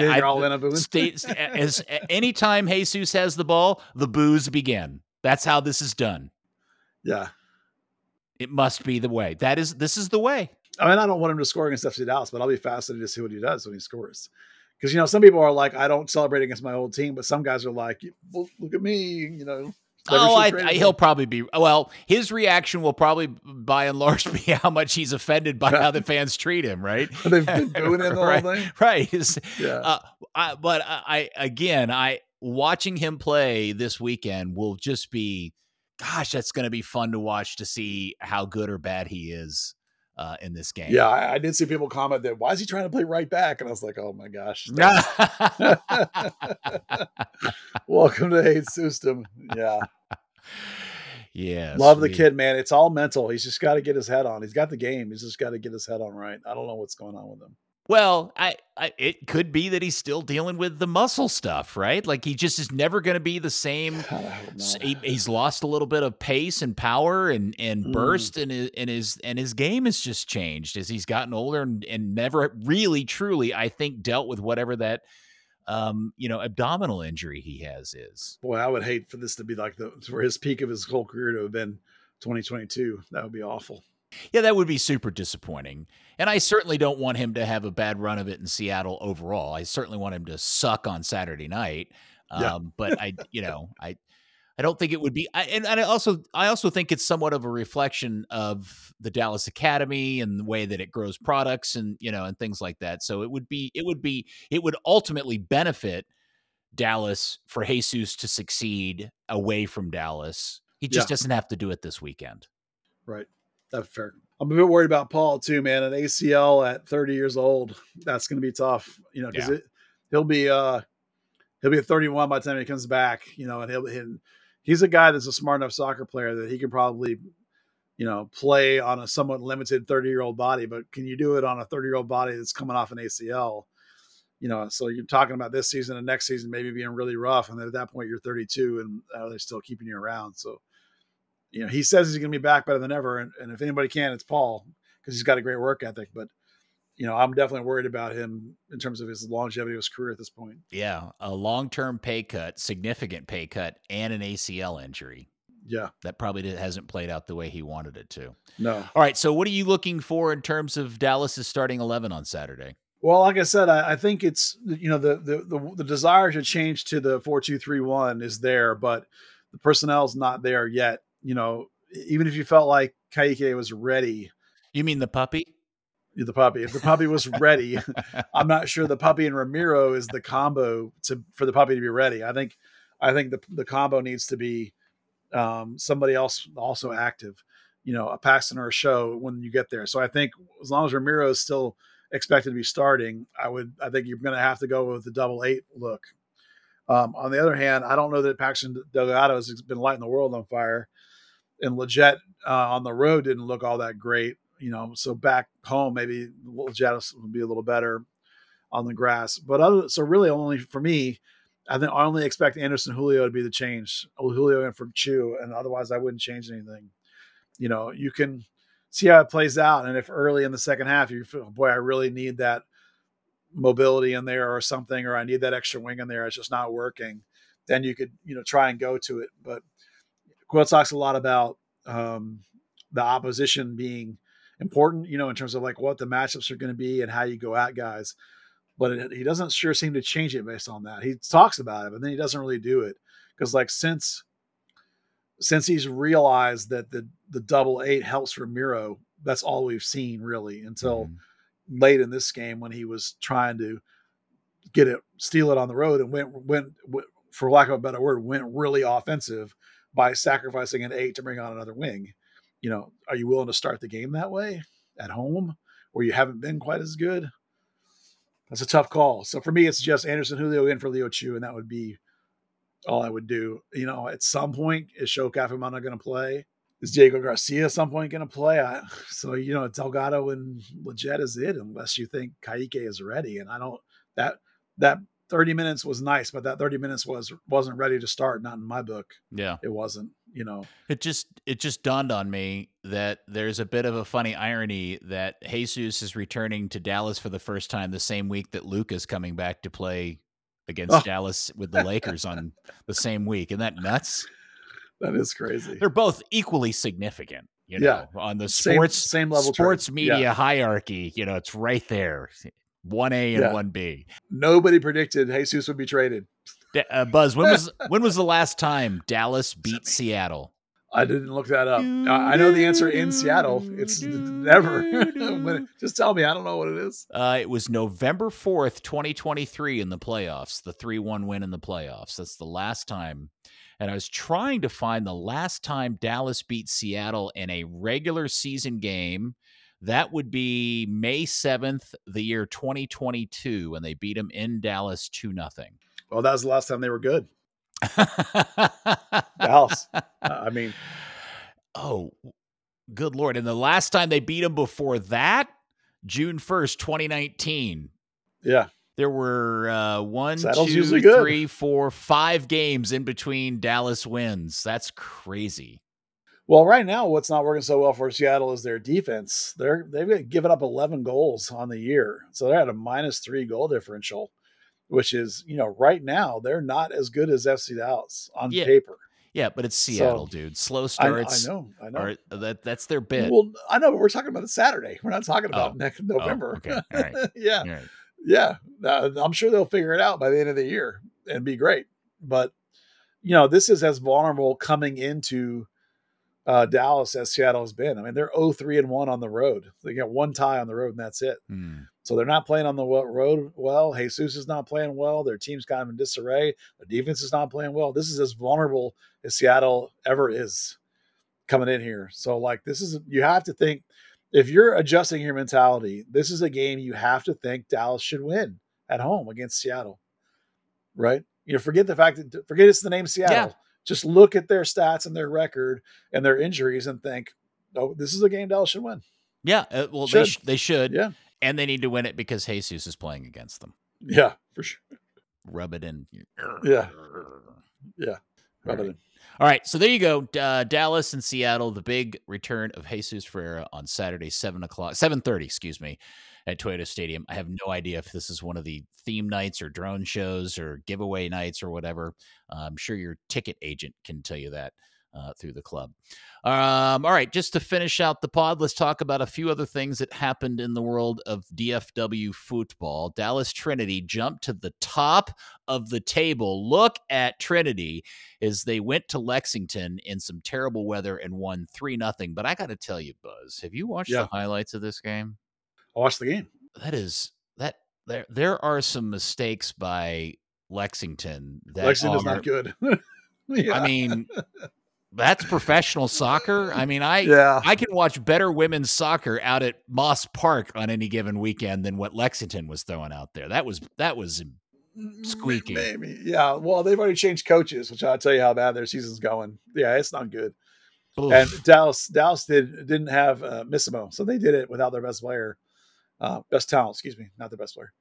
anytime Jesus has the ball, the boos begin. That's how this is done. Yeah. It must be the way. This is the way. I mean, I don't want him to score against FC Dallas, but I'll be fascinated to see what he does when he scores. Because, some people are like, I don't celebrate against my old team, but some guys are like, well, look at me, he'll probably be. Well, his reaction will probably, by and large, be how much he's offended by how the fans treat him. Right? They've been doing it the whole thing. Right. Yeah. But I watching him play this weekend will just be, gosh, that's going to be fun to watch, to see how good or bad he is in this game. Yeah, I did see people comment that, why is he trying to play right back? And I was like, oh my gosh. Welcome to Hate System. Yeah. Yeah. Love the kid, man. It's all mental. He's just got to get his head on. He's got the game. He's just got to get his head on right. I don't know what's going on with him. Well, it could be that he's still dealing with the muscle stuff, right? Like, he just is never going to be the same. He's lost a little bit of pace and power and burst, and his game has just changed as he's gotten older and never really, truly, I think, dealt with whatever that abdominal injury he has is. Boy, I would hate for this to be like for his peak of his whole career to have been 2022. That would be awful. Yeah, that would be super disappointing. And I certainly don't want him to have a bad run of it in Seattle overall. I certainly want him to suck on Saturday night. But I don't think it would be. I also think it's somewhat of a reflection of the Dallas Academy and the way that it grows products and things like that. So it would ultimately benefit Dallas for Jesus to succeed away from Dallas. He just doesn't have to do it this weekend. Right. That's fair. I'm a bit worried about Paul too, man. An ACL at 30 years old, that's going to be tough, because he'll be 31 by the time he comes back, and he's a guy that's a smart enough soccer player that he can probably, play on a somewhat limited 30-year-old body, but can you do it on a 30-year-old body that's coming off an ACL? So you're talking about this season and next season maybe being really rough. And then at that point you're 32 and they're still keeping you around. So, he says he's going to be back better than ever. And if anybody can, it's Paul, because he's got a great work ethic. But, I'm definitely worried about him in terms of his longevity of his career at this point. Yeah. A long-term pay cut, significant pay cut, and an ACL injury. Yeah. That probably hasn't played out the way he wanted it to. No. All right. So what are you looking for in terms of Dallas's starting 11 on Saturday? Well, like I said, I think it's, the desire to change to the 4-2-3-1 is there, but the personnel's not there yet. Even if you felt like Ka'ike was ready. You mean the puppy? The puppy. If the puppy was ready, I'm not sure the puppy and Ramiro is the combo for the puppy to be ready. I think the combo needs to be somebody else also active, a Paxton or a Show when you get there. So I think as long as Ramiro is still expected to be starting, I think you're going to have to go with the 8 look. On the other hand, I don't know that Paxton Delgado has been lighting the world on fire, and Lletget on the road didn't look all that great. So back home, maybe Lletget will be a little better on the grass. But so really only for me, I think I only expect Anderson Julio to be the change. Julio in for Chu, and otherwise I wouldn't change anything. You can see how it plays out. And if early in the second half, you feel, boy, I really need that mobility in there or something, or I need that extra wing in there, it's just not working, then you could, try and go to it. But Quill talks a lot about the opposition being important, in terms of like what the matchups are going to be and how you go at guys. But he doesn't sure seem to change it based on that. He talks about it, but then he doesn't really do it. Because like since he's realized that the 8 helps Ramiro, that's all we've seen really until late in this game when he was trying to steal it on the road and went for lack of a better word, went really offensive by sacrificing an 8 to bring on another wing. Are you willing to start the game that way at home where you haven't been quite as good? That's a tough call. So for me, it's just Anderson Julio in for Leo Chu, and that would be all I would do. At some point, is Show Kafimana going to play? Is Diego Garcia at some point going to play? Delgado and Lletget is it, unless you think Ka'ike is ready. And I don't, that 30 minutes was nice, but that 30 minutes wasn't ready to start. Not in my book. Yeah, it wasn't. It just dawned on me that there's a bit of a funny irony that Jesus is returning to Dallas for the first time the same week that Luke is coming back to play against Dallas with the Lakers on the same week. Isn't that nuts? That is crazy. They're both equally significant, on the same level sports media hierarchy. It's right there. 1A and 1B. Nobody predicted Jesus would be traded. Buzz, when was the last time Dallas beat Seattle? I didn't look that up. I know the answer in Seattle. It's never. Just tell me. I don't know what it is. It was November 4th, 2023 in the playoffs, the 3-1 win in the playoffs. That's the last time. And I was trying to find the last time Dallas beat Seattle in a regular season game. That would be May 7th, the year 2022, and they beat them in Dallas 2-0. Well, that was the last time they were good. Dallas. I mean, oh, good Lord. And the last time they beat them before that, June 1st, 2019. Yeah. There were 5 games in between Dallas wins. That's crazy. Well, right now, what's not working so well for Seattle is their defense. They've given up 11 goals on the year. So they're at a -3 goal differential, which is, right now, they're not as good as FC Dallas on paper. Yeah, but it's Seattle, dude. Slow starts. I know. That's their bit. Well, I know, but we're talking about a Saturday. We're not talking about next November. Okay. All right. Yeah. All right. Yeah. I'm sure they'll figure it out by the end of the year and be great. But, this is as vulnerable coming into Dallas as Seattle has been. I mean, they're 0-3-1 on the road. They get one tie on the road and that's it. So they're not playing on the road well. Jesus is not playing well. Their team's kind of in disarray. The defense is not playing well. This is as vulnerable as Seattle ever is coming in here. So you have to think, if you're adjusting your mentality, this is a game you have to think Dallas should win at home against Seattle, right? Forget it's the name Seattle. Yeah. Just look at their stats and their record and their injuries and think, oh, this is a game Dallas should win. Yeah. Well, they should. Yeah. And they need to win it because Jesus is playing against them. Yeah, for sure. Rub it in. Yeah. Yeah. Rub it in. All right, so there you go. Dallas and Seattle, the big return of Jesus Ferreira on Saturday, 7:30, at Toyota Stadium. I have no idea if this is one of the theme nights or drone shows or giveaway nights or whatever. I'm sure your ticket agent can tell you that through the club. All right, just to finish out the pod, let's talk about a few other things that happened in the world of DFW football. Dallas Trinity jumped to the top of the table. Look at Trinity as they went to Lexington in some terrible weather and won 3-0. But I got to tell you, Buzz, have you watched the highlights of this game? I watched the game. There are some mistakes by Lexington. Lexington is not good. I mean, that's professional soccer. I mean, I can watch better women's soccer out at Moss Park on any given weekend than what Lexington was throwing out there. That was squeaky. Maybe. Yeah. Well, they've already changed coaches, which I'll tell you how bad their season's going. Yeah, it's not good. Oof. And Dallas didn't have Missimo, so they did it without their best player, best talent. Excuse me, not their best player.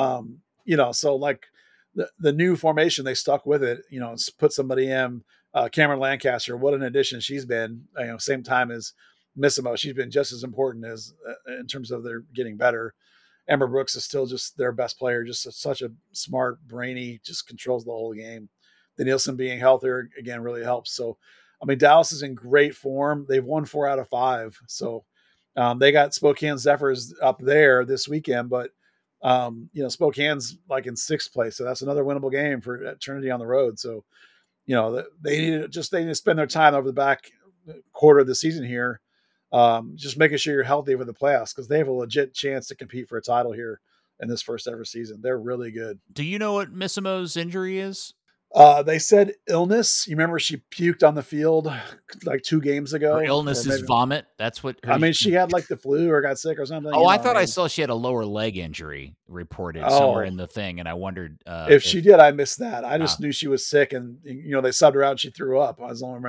So the new formation, they stuck with it. Put somebody in. Cameron Lancaster, what an addition she's been. Same time as Missimo, she's been just as important as in terms of their getting better. Amber Brooks is still just their best player, just such a smart, brainy, just controls the whole game. The Nielsen being healthier again really helps. So, I mean, Dallas is in great form. They've won 4 out of 5. So they got Spokane Zephyrs up there this weekend, but Spokane's in 6th place, so that's another winnable game for Trinity on the road. So. They need to spend their time over the back quarter of the season here, just making sure you're healthy for the playoffs, because they have a legit chance to compete for a title here in this first ever season. They're really good. Do you know what Missimo's injury is? They said illness. You remember she puked on the field 2 games ago. Her illness is vomit. That's what. She had the flu or got sick or something. Oh, I thought I saw she had a lower leg injury reported somewhere in the thing, and I wondered if she did. I missed that. I just knew she was sick, and they subbed her out and she threw up. I was only.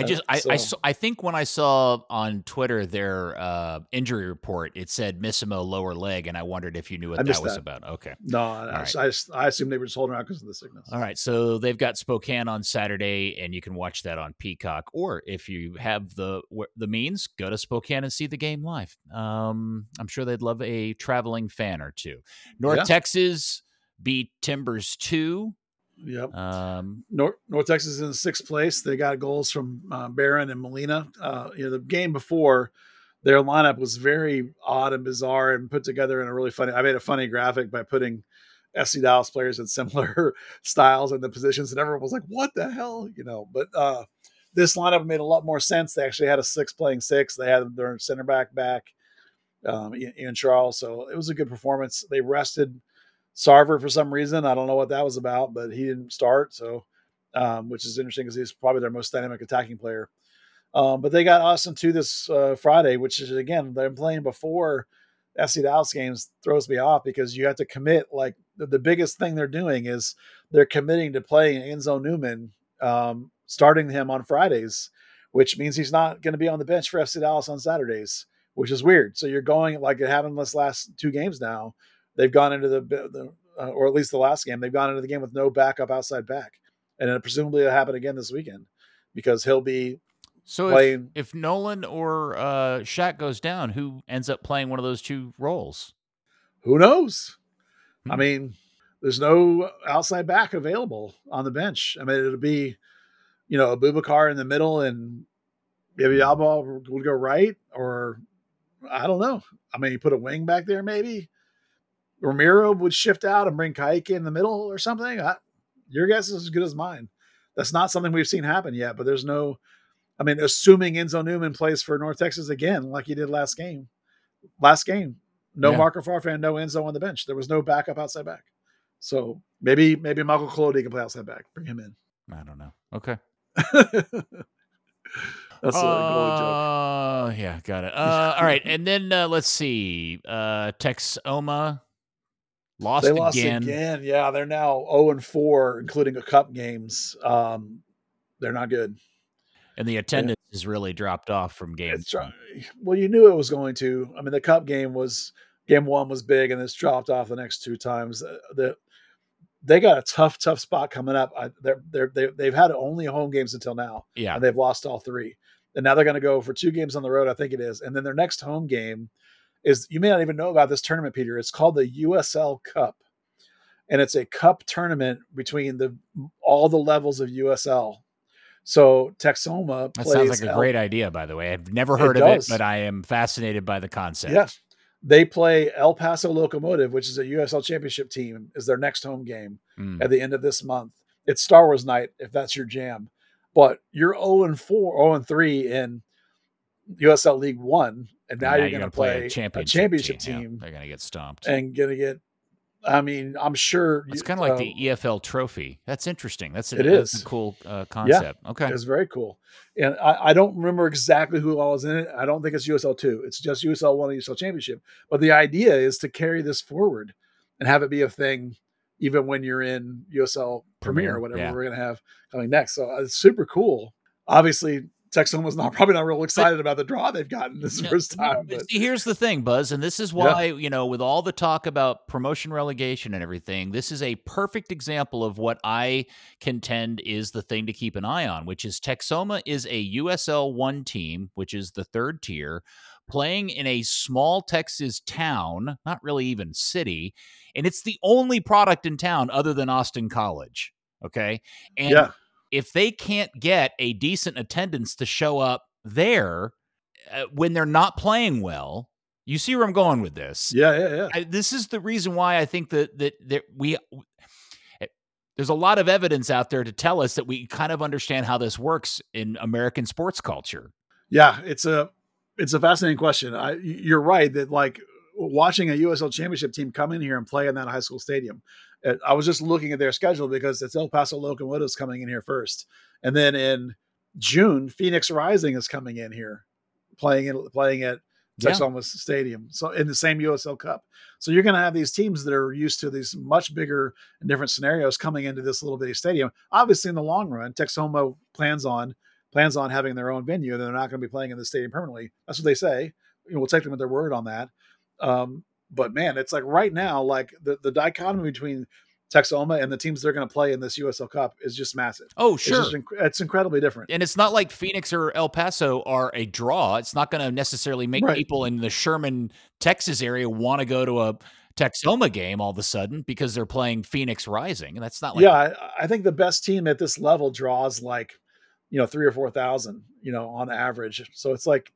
I think when I saw on Twitter their injury report, it said Missimo lower leg, and I wondered if you knew what that was about. Okay. No, I assumed they were just holding her out because of the sickness. All right, so they've got Spokane on Saturday, and you can watch that on Peacock, or if you have the means, go to Spokane and see the game live. I'm sure they'd love a traveling fan or two. North Texas beat Timbers 2. Yep. North Texas is in 6th place. They got goals from Barron and Molina. The game before, their lineup was very odd and bizarre and put together in a really funny. I made a funny graphic by putting SC Dallas players in similar styles in the positions, and everyone was like, "What the hell?" But this lineup made a lot more sense. They actually had a 6 playing 6. They had their center back, Ian Charles. So it was a good performance. They rested Sarver for some reason. I don't know what that was about, but he didn't start. So, which is interesting because he's probably their most dynamic attacking player. But they got Austin 2 this Friday, which is, again, they're playing before SC Dallas games throws me off because you have to commit. Like the biggest thing they're doing is they're committing to playing Enzo Newman, starting him on Fridays, which means he's not going to be on the bench for FC Dallas on Saturdays, which is weird. So you're going, like it happened this last 2 games now, they've gone into the or at least the last game, they've gone into the game with no backup outside back. And then presumably it'll happen again this weekend because he'll be playing. If Nolan or Shaq goes down, who ends up playing one of those 2 roles? Who knows? I mean, there's no outside back available on the bench. I mean, it'll be, Abubakar in the middle and maybe Alba would go right, or I don't know. I mean, you put a wing back there, maybe Ramiro would shift out and bring Kaique in the middle or something. Your guess is as good as mine. That's not something we've seen happen yet, but there's no, I mean, assuming Enzo Newman plays for North Texas again, like he did last game, no Marco Farfan, no Enzo on the bench. There was no backup outside back. So maybe Michael Colodi can play outside back. Bring him in. I don't know. Okay. That's a goalie joke. Yeah, got it. All right. And then let's see. Texoma lost again. Yeah, they're now 0-4, including a cup games. They're not good. And the attendance has really dropped off from games. Well, you knew it was going to. I mean, the cup game 1 was big, and it's dropped off the next 2 times. They got a tough spot coming up. They've had only home games until now, and they've lost all 3. And now they're going to go for 2 games on the road, I think it is. And then their next home game is, you may not even know about this tournament, Peter. It's called the USL Cup, and it's a cup tournament between all the levels of USL. So Texoma plays. That sounds like a great idea, by the way. I've never heard of it, but I am fascinated by the concept. Yeah. They play El Paso Locomotive, which is a USL championship team, is their next home game at the end of this month. It's Star Wars night, if that's your jam. But you're 0-3 in USL League One, and now you're going to play a championship team. They're going to get stomped. And going to get, I mean, I'm sure. It's kind of like the EFL trophy. That's interesting. That's a cool concept. Yeah, okay. It's very cool. And I don't remember exactly who all is in it. I don't think it's USL 2. It's just USL 1 and USL Championship. But the idea is to carry this forward and have it be a thing even when you're in USL Premier or whatever we're going to have coming next. So it's super cool. Obviously, Texoma's probably not real excited about the draw they've gotten this first time. But see, here's the thing, Buzz, and this is why, with all the talk about promotion, relegation, and everything, this is a perfect example of what I contend is the thing to keep an eye on, which is Texoma is a USL 1 team, which is the 3rd tier, playing in a small Texas town, not really even city, and it's the only product in town other than Austin College, okay? And if they can't get a decent attendance to show up there when they're not playing well, you see where I'm going with this. Yeah. This is the reason why I think that there's a lot of evidence out there to tell us that we kind of understand how this works in American sports culture. Yeah, it's a fascinating question. You're right that watching a USL championship team come in here and play in that high school stadium. I was just looking at their schedule because it's El Paso Locomotives coming in here first. And then in June, Phoenix Rising is coming in here playing at Texoma Stadium. So in the same USL Cup. So you're going to have these teams that are used to these much bigger and different scenarios coming into this little bitty stadium. Obviously in the long run, Texoma plans on having their own venue. They're not going to be playing in the stadium permanently. That's what they say. We'll take them at their word on that. But man, it's like right now, the dichotomy between Texoma and the teams they're going to play in this USL Cup is just massive. Oh, sure. It's incredibly different. And it's not like Phoenix or El Paso are a draw. It's not going to necessarily make people in the Sherman, Texas area want to go to a Texoma game all of a sudden because they're playing Phoenix Rising. And that's not like... Yeah, I think the best team at this level draws 3,000 or 4,000, on average. So it's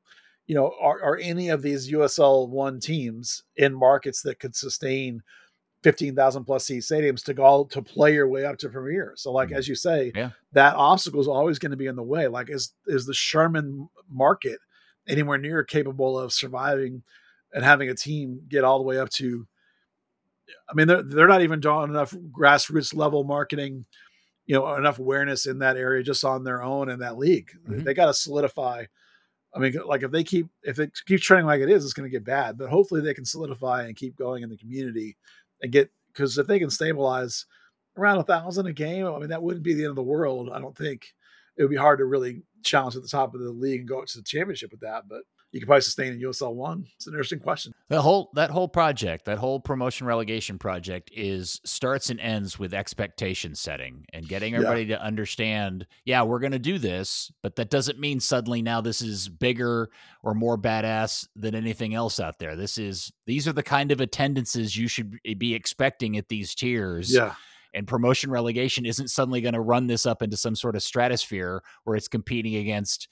are any of these USL 1 teams in markets that could sustain 15,000 plus seat stadiums to play your way up to Premier? So like, as you say, that obstacle is always going to be in the way. Like, is the Sherman market anywhere near capable of surviving and having a team get all the way up to, I mean, they're not even drawing enough grassroots level marketing, enough awareness in that area just on their own in that league. They got to solidify. I mean, like if they keep trending like it is, it's going to get bad, but hopefully they can solidify and keep going in the community and because if they can stabilize around 1,000 a game, I mean, that wouldn't be the end of the world. I don't think it would be hard to really challenge at the top of the league and go up to the championship with that, but you could probably sustain in USL 1. It's an interesting question. That whole project, that whole promotion relegation project starts and ends with expectation setting and getting everybody to understand, we're going to do this, but that doesn't mean suddenly now this is bigger or more badass than anything else out there. These are the kind of attendances you should be expecting at these tiers. Yeah. And promotion relegation isn't suddenly going to run this up into some sort of stratosphere where it's competing against,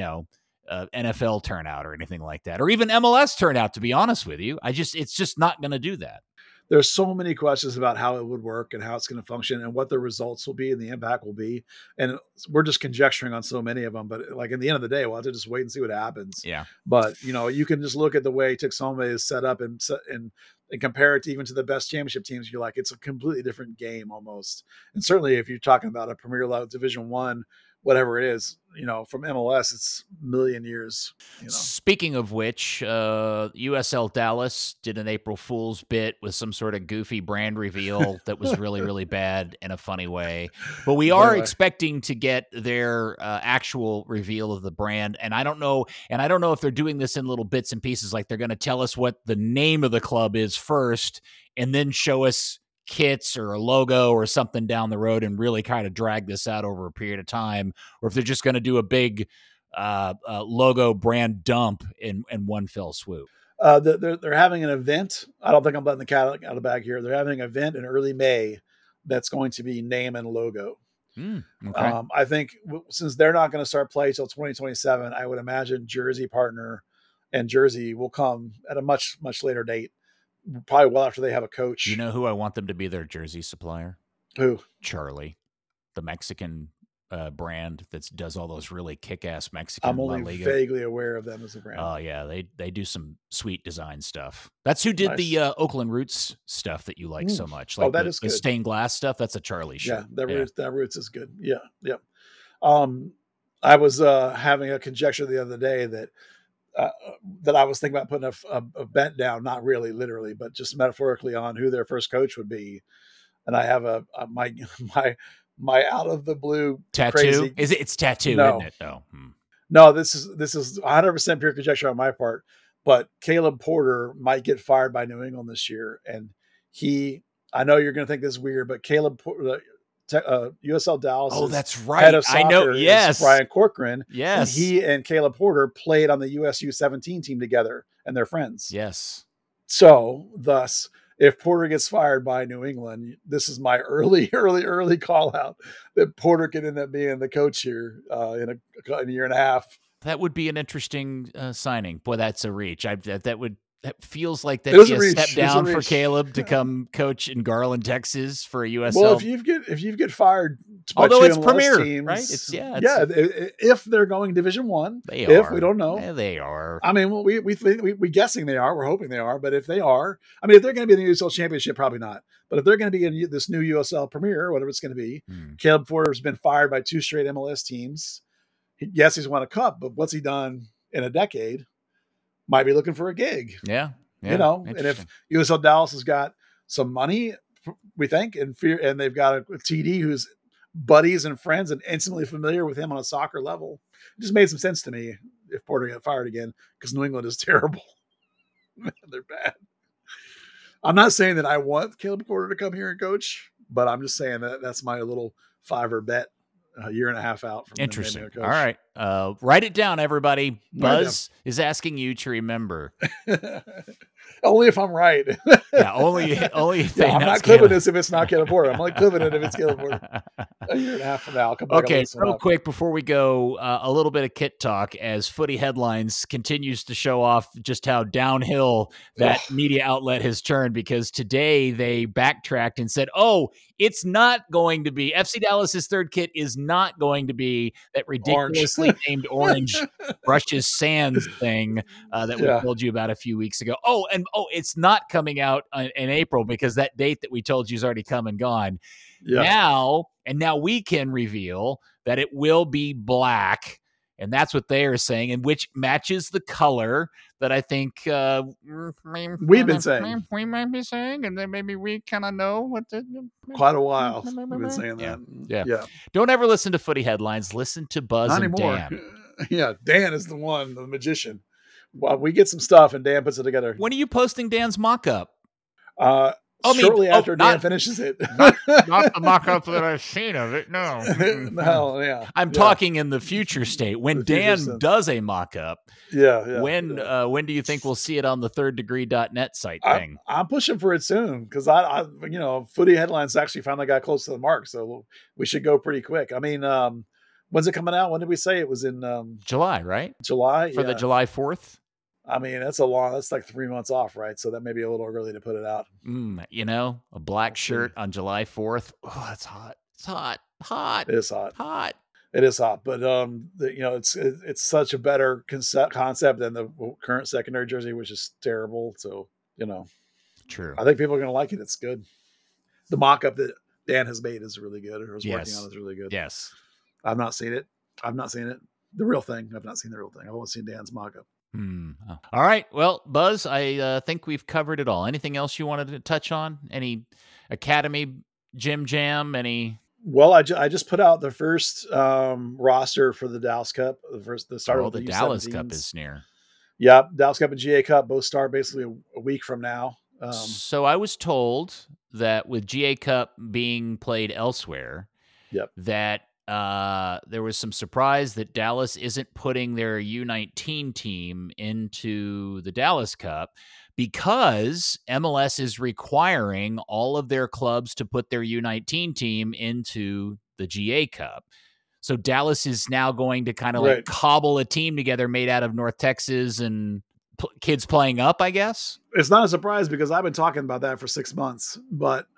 NFL turnout or anything like that, or even MLS turnout, to be honest with you. It's just not going to do that. There's so many questions about how it would work and how it's going to function and what the results will be and the impact will be. And we're just conjecturing on so many of them, but like in the end of the day, we'll have to just wait and see what happens. Yeah. But you can just look at the way Tuxome is set up and compare it to even to the best championship teams. You're like, it's a completely different game almost. And certainly if you're talking about a Premier level Division 1, whatever it is, from MLS, it's a million years. Speaking of which, USL Dallas did an April Fool's bit with some sort of goofy brand reveal that was really, really bad in a funny way. But we are expecting to get their actual reveal of the brand. And I don't know if they're doing this in little bits and pieces, like they're going to tell us what the name of the club is first and then show us kits or a logo or something down the road and really kind of drag this out over a period of time, or if they're just going to do a big logo brand dump in one fell swoop. They're having an event. I don't think I'm letting the cat out of the bag here. They're having an event in early May that's going to be name and logo. Okay. I think since they're not going to start play till 2027, I would imagine Jersey partner and Jersey will come at a much, much later date. Probably well after they have a coach. You know who I want them to be their jersey supplier? Who? Charlie, the Mexican brand that does all those really kick-ass Mexican. I'm only vaguely aware of them as a brand. Oh yeah, they do some sweet design stuff. That's who did the Oakland Roots stuff that you like so much. Like that is good. The stained glass stuff. That's a Charlie shirt. Yeah, that Roots is good. Yeah. I was having a conjecture the other day that I was thinking about putting a bet down, not really literally, but just metaphorically on who their first coach would be. And I have my out of the blue tattoo. Crazy, it's tattoo, isn't it? No. No, this is 100% pure conjecture on my part, but Caleb Porter might get fired by New England this year. And I know you're going to think this is weird, but Caleb Porter, USL Dallas. Oh, that's right. Head of soccer, I know. Yes, Brian Corcoran. Yes, and he and Caleb Porter played on the USU 17 team together, and they're friends. Yes. So, thus, if Porter gets fired by New England, this is my early call out that Porter could end up being the coach here in a year and a half. That would be an interesting signing. Boy, that's a reach. That feels like that'd be a step down for Caleb to come coach in Garland, Texas for a USL. Well, if you get fired, although it's Premier, teams, right? If they're going Division 1, we don't know, they are. I mean, we guessing they are. We're hoping they are, but if they are, I mean, if they're going to be in the USL Championship, probably not. But if they're going to be in this new USL Premier, whatever it's going to be, Caleb Porter's been fired by 2 straight MLS teams. Yes, he's won a cup, but what's he done in a decade? Might be looking for a gig. Yeah. And if USL Dallas has got some money, we think, and they've got a TD who's buddies and friends and intimately familiar with him on a soccer level, it just made some sense to me if Porter got fired again, because New England is terrible. They're bad. I'm not saying that I want Caleb Porter to come here and coach, but I'm just saying that that's my little $5 bet. A year and a half out from interesting. All right. Write it down, everybody. Buzz is asking you to remember. Only if I'm right. Yeah, only if they I'm not clipping this if it's not Caleb Porter. I'm only clipping it if it's Caleb Porter. A year and a half from now. I'll come back. Okay, real quick before we go, a little bit of kit talk as Footy Headlines continues to show off just how downhill that media outlet has turned, because today they backtracked and said, oh, it's not going to be, FC Dallas's third kit is not going to be that ridiculously named orange brushes sands thing that we told you about a few weeks ago. Oh, and it's not coming out in April because that date that we told you is already come and gone. Yeah. Now we can reveal that it will be black, and that's what they are saying, and which matches the color that I think we've been saying. We might be saying, and then maybe we kind of know what quite a while. We've been saying that. Yeah. Don't ever listen to Footy Headlines. Listen to Buzz Not and anymore. Dan. Yeah, Dan is the one, the magician. Well, we get some stuff, and Dan puts it together. When are you posting Dan's mock-up? Shortly after Dan finishes it. not the mock-up that I've seen of it, no. No, yeah. I'm talking in the future state. When Dan does a mock-up, when do you think we'll see it on the thirddegree.net site thing? I'm pushing for it soon, because I Footy Headlines actually finally got close to the mark, so we should go pretty quick. I mean, when's it coming out? When did we say it was in? July, right? July? For the July 4th? I mean, that's like 3 months off, right? So that may be a little early to put it out. A black shirt on July 4th. Oh, that's hot. It's hot. It is hot. Hot. It is hot, but it's such a better concept than the current secondary jersey, which is terrible. So true. I think people are going to like it. It's good. The mock-up that Dan has made is really good, or is working on is really good. Yes. I've not seen it. The real thing. I've not seen the real thing. I've only seen Dan's mock-up. All right. Well, Buzz, I think we've covered it all. Anything else you wanted to touch on? Any Academy Gym Jam? Any? Well, I just put out the first roster for the Dallas Cup. The start of the Dallas Cup is near. Yeah, Dallas Cup and GA Cup both start basically a week from now. So I was told that with GA Cup being played elsewhere, that there was some surprise that Dallas isn't putting their U19 team into the Dallas Cup because MLS is requiring all of their clubs to put their U19 team into the GA Cup. So Dallas is now going to kind of like cobble a team together made out of North Texas and kids playing up, I guess. It's not a surprise because I've been talking about that for 6 months, but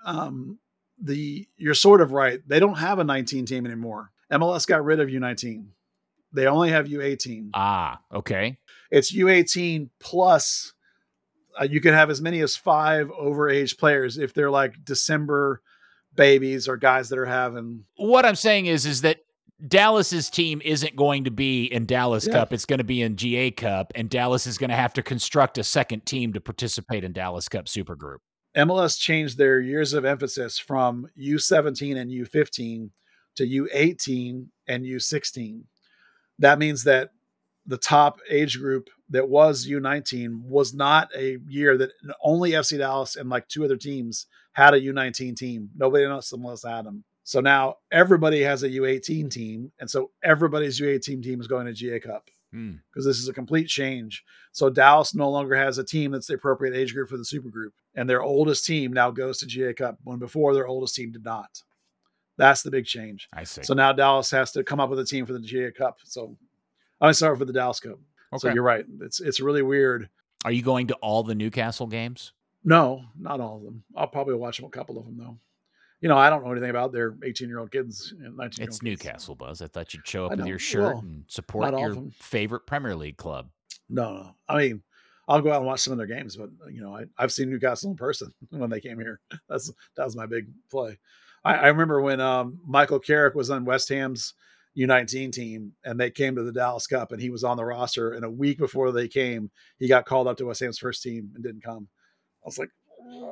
you're sort of right. They don't have a 19 team anymore. MLS got rid of U19. They only have U18. Ah, okay. It's U18 plus you can have as many as 5 overage players if they're like December babies or guys that are having. What I'm saying is that Dallas's team isn't going to be in Dallas Cup. It's going to be in GA Cup, and Dallas is going to have to construct a second team to participate in Dallas Cup Supergroup. MLS changed their years of emphasis from U17 and U15 to U18 and U16. That means that the top age group that was U19 was not a year that only FC Dallas and like 2 other teams had a U19 team. Nobody else had them. So now everybody has a U18 team. And so everybody's U18 team is going to GA Cup because this is a complete change. So Dallas no longer has a team that's the appropriate age group for the super group. And their oldest team now goes to GA Cup when before their oldest team did not. That's the big change. I see. So now Dallas has to come up with a team for the GA Cup. So I'm sorry for the Dallas Cup. Okay. So you're right. It's really weird. Are you going to all the Newcastle games? No, not all of them. I'll probably watch a couple of them though. I don't know anything about their 18-year-old kids and 19-year-old kids. It's Newcastle, Buzz. I thought you'd show up with your shirt and support your favorite Premier League club. No. I mean, I'll go out and watch some of their games, but I've seen Newcastle in person when they came here. That was my big play. I remember when Michael Carrick was on West Ham's U19 team and they came to the Dallas Cup and he was on the roster, and a week before they came, he got called up to West Ham's first team and didn't come. I was like,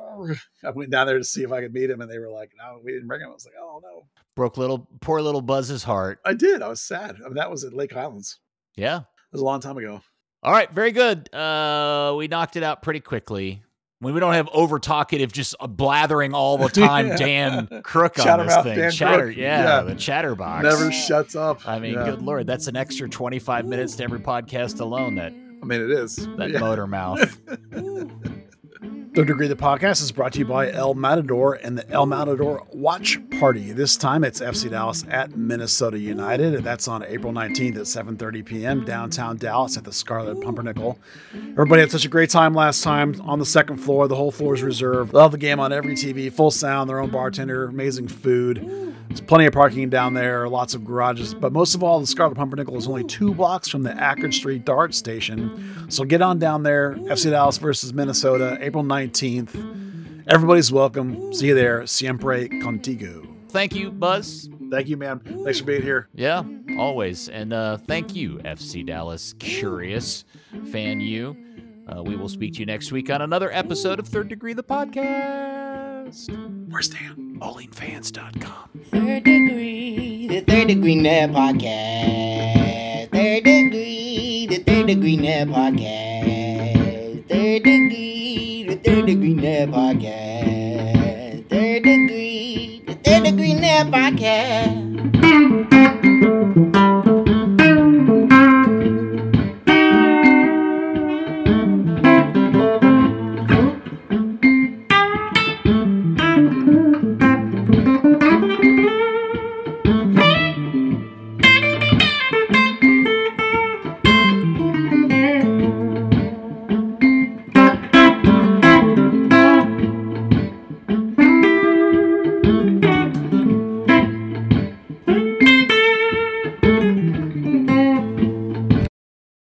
I went down there to see if I could meet him, and they were like, "No, we didn't bring him." I was like, "Oh no!" Broke poor little Buzz's heart. I did. I was sad. I mean, that was at Lake Highlands. Yeah, it was a long time ago. All right, very good. We knocked it out pretty quickly. When we don't have over talkative, just blathering all the time, Dan Crook on this thing. Dan Chatter, Crook. the chatterbox never shuts up. I mean, good Lord, that's an extra 25 minutes to every podcast alone. It is that motor mouth. Third Degree, the podcast, is brought to you by El Matador and the El Matador Watch Party. This time it's FC Dallas at Minnesota United. That's on April 19th at 7:30 p.m. downtown Dallas at the Scarlet Pumpernickel. Everybody had such a great time last time on the second floor. The whole floor is reserved. Love the game on every TV, full sound, their own bartender, amazing food. There's plenty of parking down there, lots of garages. But most of all, the Scarlet Pumpernickel is only 2 blocks from the Akron Street Dart Station. So get on down there. FC Dallas versus Minnesota, April 19th. Everybody's welcome. See you there. Siempre contigo. Thank you, Buzz. Thank you, man. Thanks for being here. Yeah, always. And thank you, FC Dallas Curious fan you. We will speak to you next week on another episode of Third Degree, the podcast. Where's Dan? Allingfans.com. Third Degree, the Third Degree Net Podcast. Third Degree, the Third Degree Net Podcast. Third Degree, the Third Degree Net Podcast. Third Degree, the Third Degree Net Podcast.